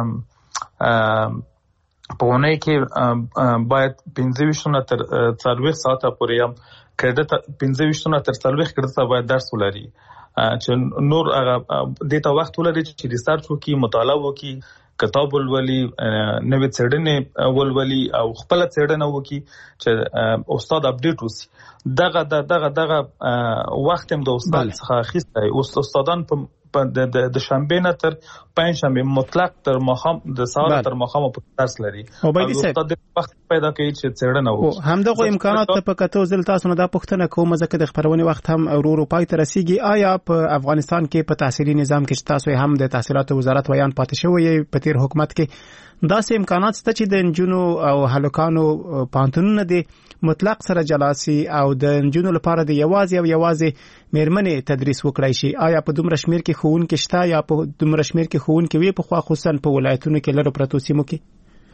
په اونۍ کې باید پنځه ویشتونه تر څلوېښت ساعته پورې هم کریډټ پنځه ویشتونه تر څلوېښت کریډټه باید درس ولري چې نور هغه د تا وخت ولري چې ریسرچ وکړي مطالعه وکړي کتاب ولولي نوې څېړنې ولولي او خپل څېړنه وکړي چې استاد اپډیټ وسی. دغه دغه دغه وخت هم د استاد څخه اخیستی او استادان په د د شنبه نه تر پنځشنبه مطلق تر ماښام د سهار تر ماښام په درس لري. استاد د وخت پیدا کوي چې څېړنه وکړي. همدغه امکانات په کتو ځل تاسو نه دا پوښتنه کوم ځکه د خبرونې وخت هم ورو پای ته رسیږي. آیا په افغانستان کې په تحصیلي نظام کې تاسو هم د تحصیلات وزارت ویان پاتې شوی په تیر حکومت کې داسې امکانات شته چې د انجونو او هلکانو پانتونونه دي مطلق سره جلاسي او د انجونو لپاره د یوازې او یوازې میرمنې تدریس وکړای شي؟ آیا په دومره شمیر کې ښوونکي شته یا په دومره شمیر کې ښوونکي وي په خوا خصوصا په ولایتونو کې لرو پرتو سیمو کې؟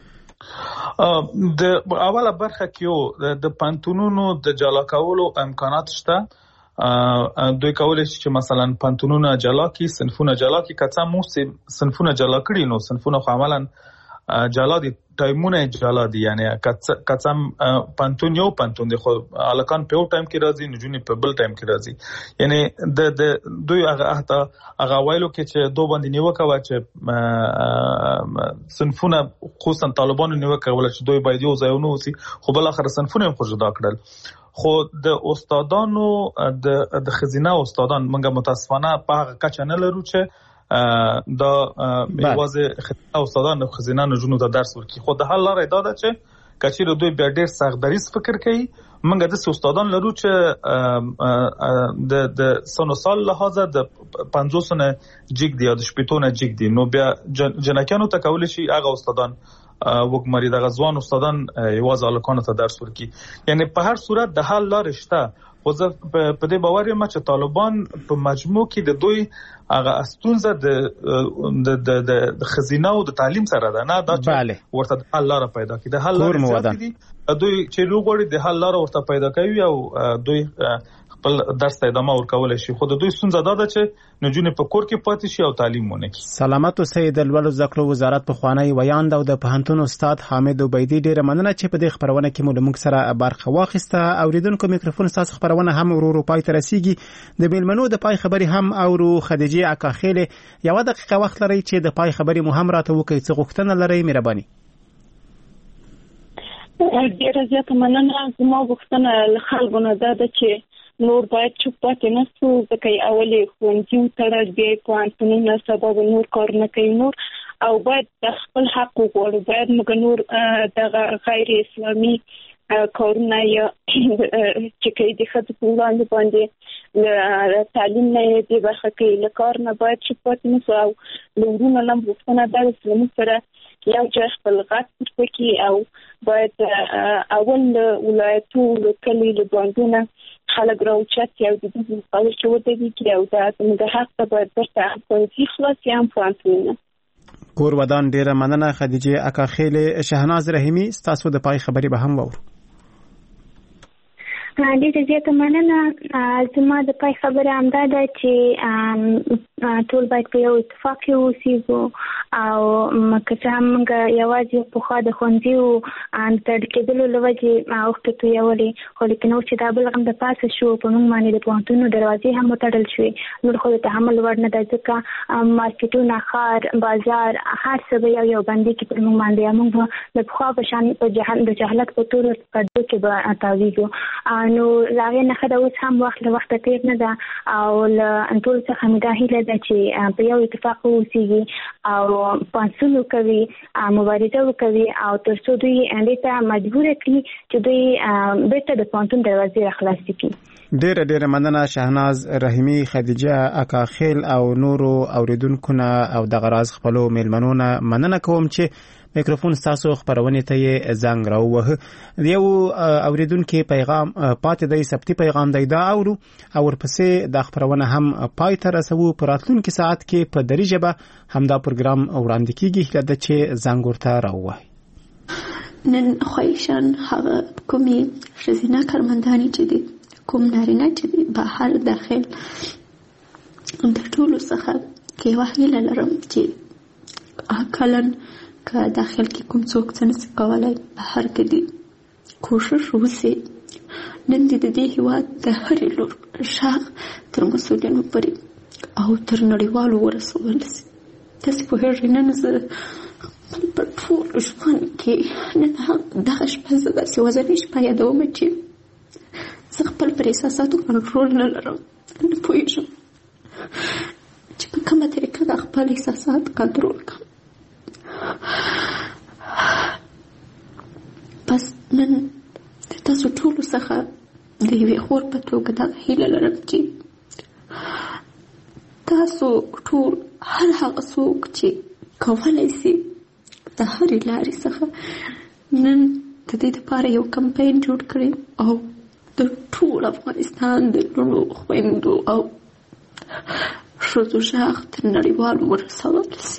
د اوله برخه کې د پانتونونو د جلا کولو امکانات شته. دوی کولای شي چې مثلا پانتونونه جلا کی، صنفونه جلا کی، کڅه مو صنفونه جلا کړي نو صنفونه خو عملاً جلا دي، ټایمونه جلا دي، یعنی کڅم پانتون یو پانتون دی خو الکان په یو ټایم کې راځي، نجونی په بل ټایم کې راځي. یعنی د د دوی هغه هغه هغه وایلو کې چې دوه باندې نیوکه وا چې صنفونه خصوصا طالبانو نیوکه ولا چې دوی باید یو ځای ونه وسی، خو بل اخر صنفونه هم خو جدا کړل. خو د استادانو د د خزینه استادان موږ متاسفانه په هغه کچه نه لرو چې دا یوازې خزینه استادان خزینه نجونو ته درس ورکړي. خو د حل لاره دا ده چې کچېره دوی بیا ډېر سخت دریس فکر کوي. موږ د استادان لرو چې د د سنو سال لحاظه د پنځوس نه جګ دی یا د شپږ نه جګ دی، نو بیا جنکانو ته کول شي هغه استادان وګمري د غزوان استادان یوازې الکانو ته درس ورکړي. یعنی په هر صورت د حل لاره شته. خو زه په دې باور یم چې طالبان په مجموع کې د دوی هغه استونزه د د د خزینه او د تعلیم سره ده، نه دا چې ورته د حل لاره پیدا کړي. د حل لاره دي دوی چې لوګوري د حل لاره ورته پیدا کوي او دوی خپل درس ته ادامه ورکول شي. خو د دوی ستونزه دا ده چې نجونې په کور کې پاتې شي او تعلیم ونه کړي. سلامت اوسئ. د لوړو زده کړو وزارت په خوانی ویاند او د پوهنتون استاد حامد عبیدی ډیره مننه چې په دې خبرونه کې مو موږ سره برخه واخیسته. اوریدونکو میکروفون تاسو خبرونه هم ورو پای ته رسیږي. د میلمنو د پای خبري هم اورو. خدیجه اکاخیل یو دقیقه وخت لري چې د پای خبري مو هم راته وکړي. څه غوښتنه لري مهرباني؟ ډیره زیاته مننه. زما غوښتنه له خلکو نه ده چې نور باید چوپ پاتې نه شو، ځکه اولې ښوونځي وتړل، بیا یې پوهنتونونه سبا به نور کارونه کوي نور، او باید د خپل حق وغواړو. باید موږ نور دغه غیر اسلامي کارونه یا چې کوي د ښځو په وړاندې باندې له تعلیم نه یې دې برخه کوي له کار نه باید چوپ پاتې نه شو. او له وروڼو نه غوښتنه ده چې زموږ سره یو ځای خپل غږ پورته کړي او باید اول له ولایتو له کلي له بانډونه خلک راوچت او د دې مقابل کې ودرېږي او دا زموږ حق ته باید درته ښوونځي خلاص یې هم پوهنتونونه. کور ودان ډیره مننه. خدیجه اکاخیل. شهناز رحیمي ستاسو د پای خبري به هم وورو. ډیره زیاته مننه. زما د پای خبره همدا ده چې ټول باید په یو اتفاق کې اوسېږو او که څه هم موږ یوازې پخوا د ښوونځیو د تړل کېدلو له وجې اوښکې تویولې، خو لیکن اوس چې دا بل غم د پاسه شو په موږ باندې د پوهنتونونو دروازې هم وتړل شوې، نور خو د تحمل وړ نه ده، ځکه مارکیټونه، ښار، بازار، هر څه به یو یو بندي کې پر موږ باندې موږ به د پخوا په شان په د جهالت په تورو پردو کې به تاویږو. نو لاغې نه ښه ده اوس هم وخت له وخته تېر نه ده او له ټولو څخه مې دا هیله ده چې په یو اتفاق واوسېږي او پاڅون وکوي، مبارزه وکوي او تر څو دوی دې ته مجبور کړي چې دوی بیرته د پوهنتون دروازې راخلاصې کړي. ډیره ډیره مننه شهناز رحیمي، خدیجه اکاخیل او نورو اوریدونکو نه او د غراز خپلو میلمنو نه مننه کوم چې میکروفون تاسو خبرونه ته زنګ راووه. یو اوریدونکو پیغام پاتې دی، سپتی پیغام دی دا اورو او ورپسې د خبرونه هم پای ته رسو. په راتلونکي ساعت کې په دری ژبه همدا پروګرام وړاندې کیږي چې زنګ ورته راووه. نن خوښن هغه کومي ښځینه کارمندانې چې دي، کوم نارینه چې دي بهر داخل د ټولو څخه کې وحیله لرم چې کلن که داخل کې کوم څوک څه نشي کولای بهر کې دي کوشش وکړي. نن دې د دې هیواد د هرې لور شاغ تر مسؤلینو پورې او تر نړیوالو ورسول شي. تاسو په هغه نن زه په ټول ژوند کې نن دغه شپه زه داسې وځنې شپه یادوم چې زه خپل پر احساساتو کنټرول نه لرم. نه پوهېږم چې په کومه طریقه د خپل احساسات کنټرول کړم. بس نن د تاسو ټولو څخه د یوې خور په توګه دغه هیله لرم چې تاسو ټول هر هغه څوک چې کولی شي د هرې لارې څخه نن د دې دپاره یو کمپین جوړ کړي او د ټول افغانستان د لوڼو خویندو او ښځو غږ تر نړیوالو ورسول شي.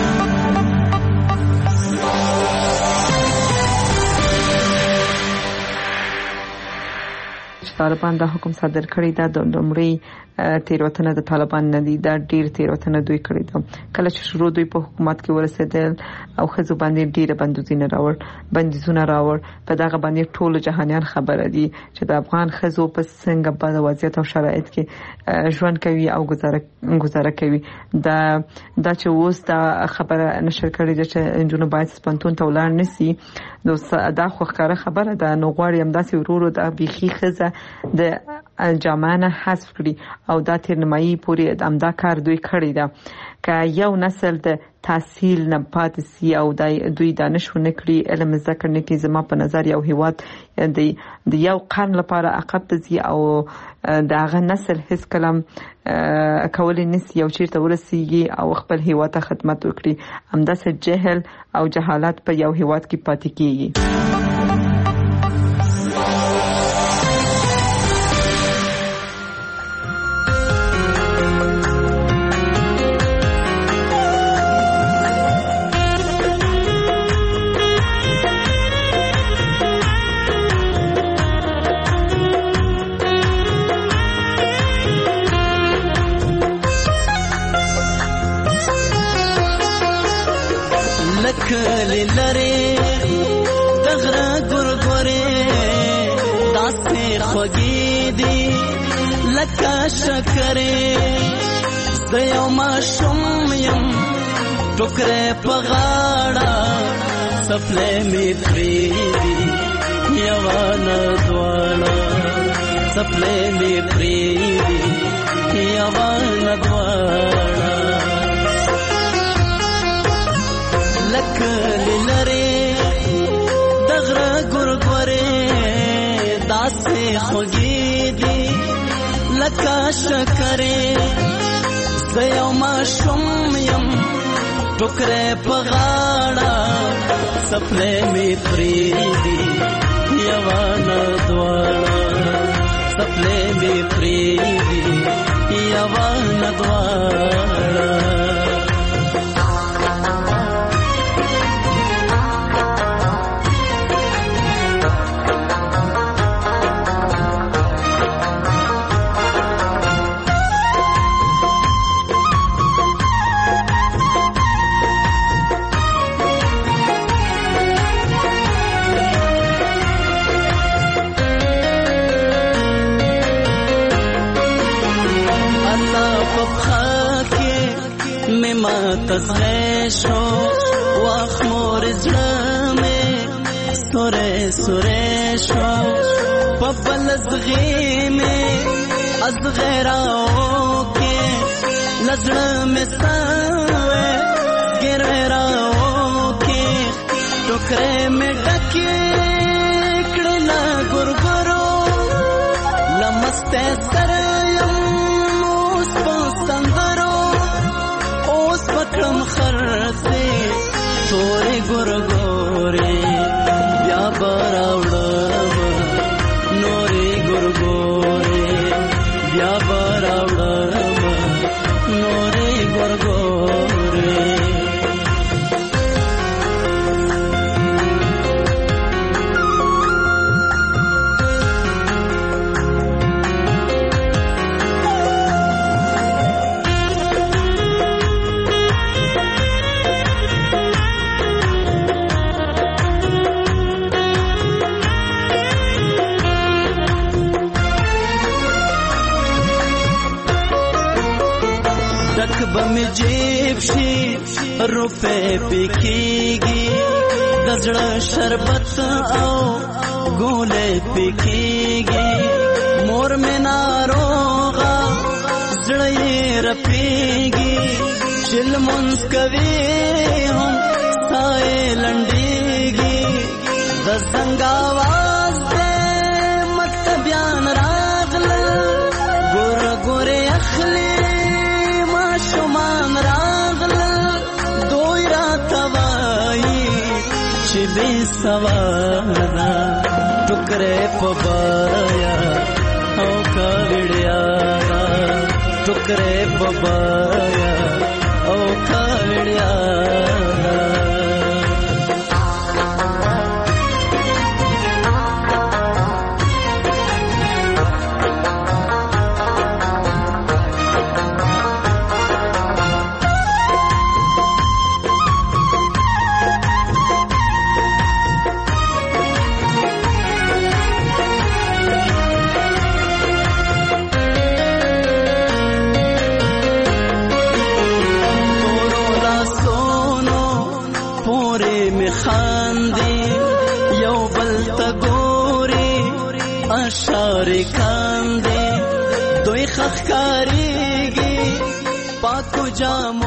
طالبان دا حکم صادر کړی دا د لومړی تیروتنه د طالبان نه دي، دا ډیر تیروتنه دوی کړی ده. کله چې شروع دوی په حکومت کې ورسېدل او ښځو باندې ډیره بندیزونه راوړ بندیزونه راوړ په دغه باندې ټول جهانیان خبره دي چې د افغان ښځو په څنګه په وضعیت او شرایط کې ژوند کوي او گزاره گزاره کوي. دا دا چې اوس دا خبره نشر کړې ده چې انجونو باید سپنتون ته ولاړ نسی، دا خو ښکاره خبره ده. نو غواړي همداسې ورورو د بیخي ښځه د جامانه حذف کړي او دا تر نیمایي پورې همدا کار دوی کړی ده. که یو نسل د تحصیل نه پاتې سي او دوی دانش ونه کړي، علم زده کړي کې زما په نظر یو هیواد د یو قرن لپاره عقب ته ځي او د هغه نسل هیڅ کلام کولی نسی یو چیرته ورسیږي او خپل هیواد ته خدمت وکړي. همداسې جهل او جهالت په یو هیواد کې پاتې کیږي. کلی لري دغره ګورګورې داسې خوږې دي لکه شکرې زه یو ماشوم یم ټوکرې په غاړه څپلۍ مې پرېږدي یوه نه دواړه څپلۍ مې پرېږدي یوه نه دواړه لکلی لري دغره ګورګورې داسې خوږې دي لکه شکرې زه یو ماشوم یم ټوکرې په غاړه څپلۍ مې پرېږدي یوه نه دواړه څپلۍ مې پرېږدي یوه نه دواړه تزغشو واخمور زلمه سوره سوره شو پبل زغیمه از غیراو کې لزړه ساوه ګرراو کې ټوکرې مې ډکې کړل ګورګورو لمسته سره کم خرسه تورې ګورګورې بیا براوړم نورې ګورګورې بیا براوړم نورې ګورګورې بمی جیب شي روپے پکېږي د زړه شربت او ګولې پکېږي مور مې ناروغه زړه یې رپېږي چې لمونځ کوي هم ساه یې لنډېږي د زنګ आवाज دې مکتبیان راغله ګور ګور اخلي ما شومان راغله دوی را توای چې بي سوارا ټکرې پبایا او کاوړیا ټکرې پبایا او کاوړیا شارکان دې دوی خخکاریږي پاکو جام